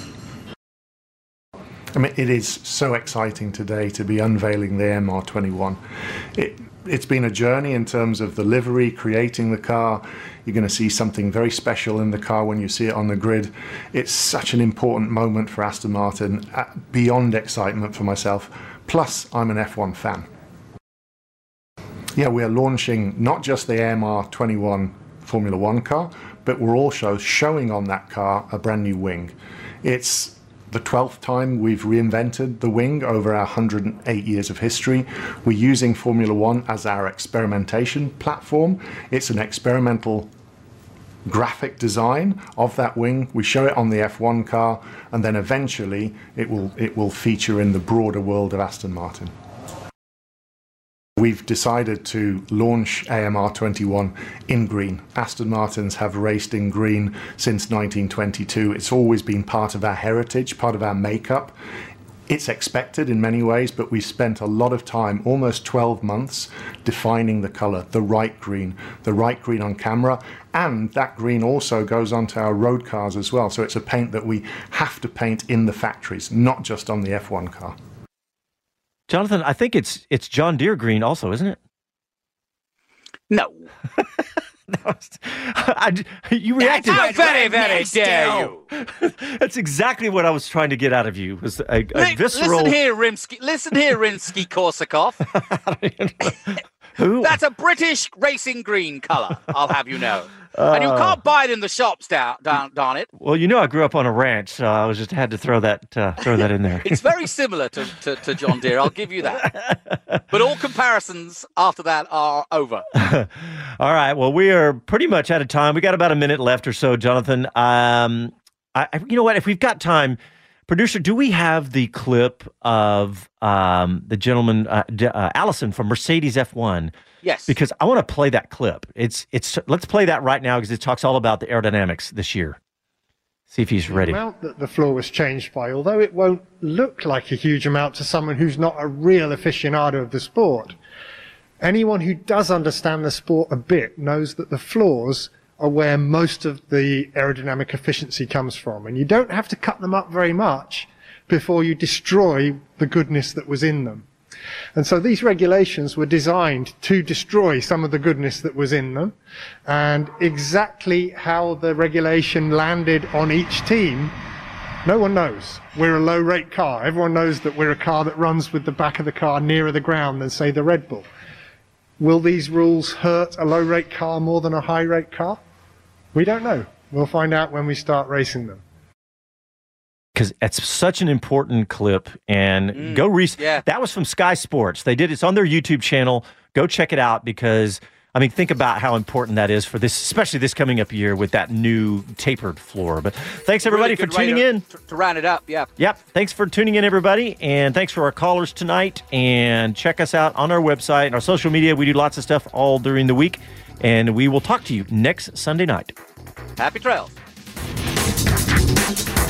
I mean, it is so exciting today to be unveiling the AMR 21. It's been a journey in terms of the livery, creating the car. You're going to see something very special in the car when you see it on the grid. It's such an important moment for Aston Martin, beyond excitement for myself. Plus, I'm an F1 fan. Yeah, we are launching not just the AMR 21 Formula One car, but we're also showing on that car a brand new wing. It's the 12th time we've reinvented the wing over our 108 years of history. We're using Formula One as our experimentation platform. It's an experimental graphic design of that wing. We show it on the F1 car, and then eventually it will feature in the broader world of Aston Martin. We've decided to launch AMR 21 in green. Aston Martins have raced in green since 1922. It's always been part of our heritage, part of our makeup. It's expected in many ways, but we spent a lot of time, almost 12 months, defining the color, the right green on camera, and that green also goes onto our road cars as well. So it's a paint that we have to paint in the factories, not just on the F1 car. Jonathan, I think it's John Deere green also, isn't it? No. You reacted. How very dare you? That's exactly what I was trying to get out of you. Was a visceral. Listen here, Rimsky-Korsakov. Who? That's a British racing green color, I'll have you know. And you can't buy it in the shops, darn it. Well, I grew up on a ranch, so I just had to throw that in there. It's very similar to John Deere, I'll give you that. But all comparisons after that are over. All right, well, we are pretty much out of time. We got about a minute left or so, Jonathan. You know what? If we've got time, producer, do we have the clip of the gentleman, Allison from Mercedes F1? Yes. Because I want to play that clip. Let's play that right now because it talks all about the aerodynamics this year. See if he's ready. The amount that the floor was changed by, although it won't look like a huge amount to someone who's not a real aficionado of the sport, anyone who does understand the sport a bit knows that the floors are where most of the aerodynamic efficiency comes from. And you don't have to cut them up very much before you destroy the goodness that was in them. And so these regulations were designed to destroy some of the goodness that was in them. And exactly how the regulation landed on each team, no one knows. We're a low-rate car. Everyone knows that we're a car that runs with the back of the car nearer the ground than, say, the Red Bull. Will these rules hurt a low-rate car more than a high-rate car? We don't know. We'll find out when we start racing them. Because it's such an important clip, and that was from Sky Sports. They did it's on their YouTube channel. Go check it out because think about how important that is for this, especially this coming up year with that new tapered floor. But thanks everybody for tuning in. To round it up, yeah. Yep. Thanks for tuning in, everybody, and thanks for our callers tonight. And check us out on our website and our social media. We do lots of stuff all during the week, and we will talk to you next Sunday night. Happy trails.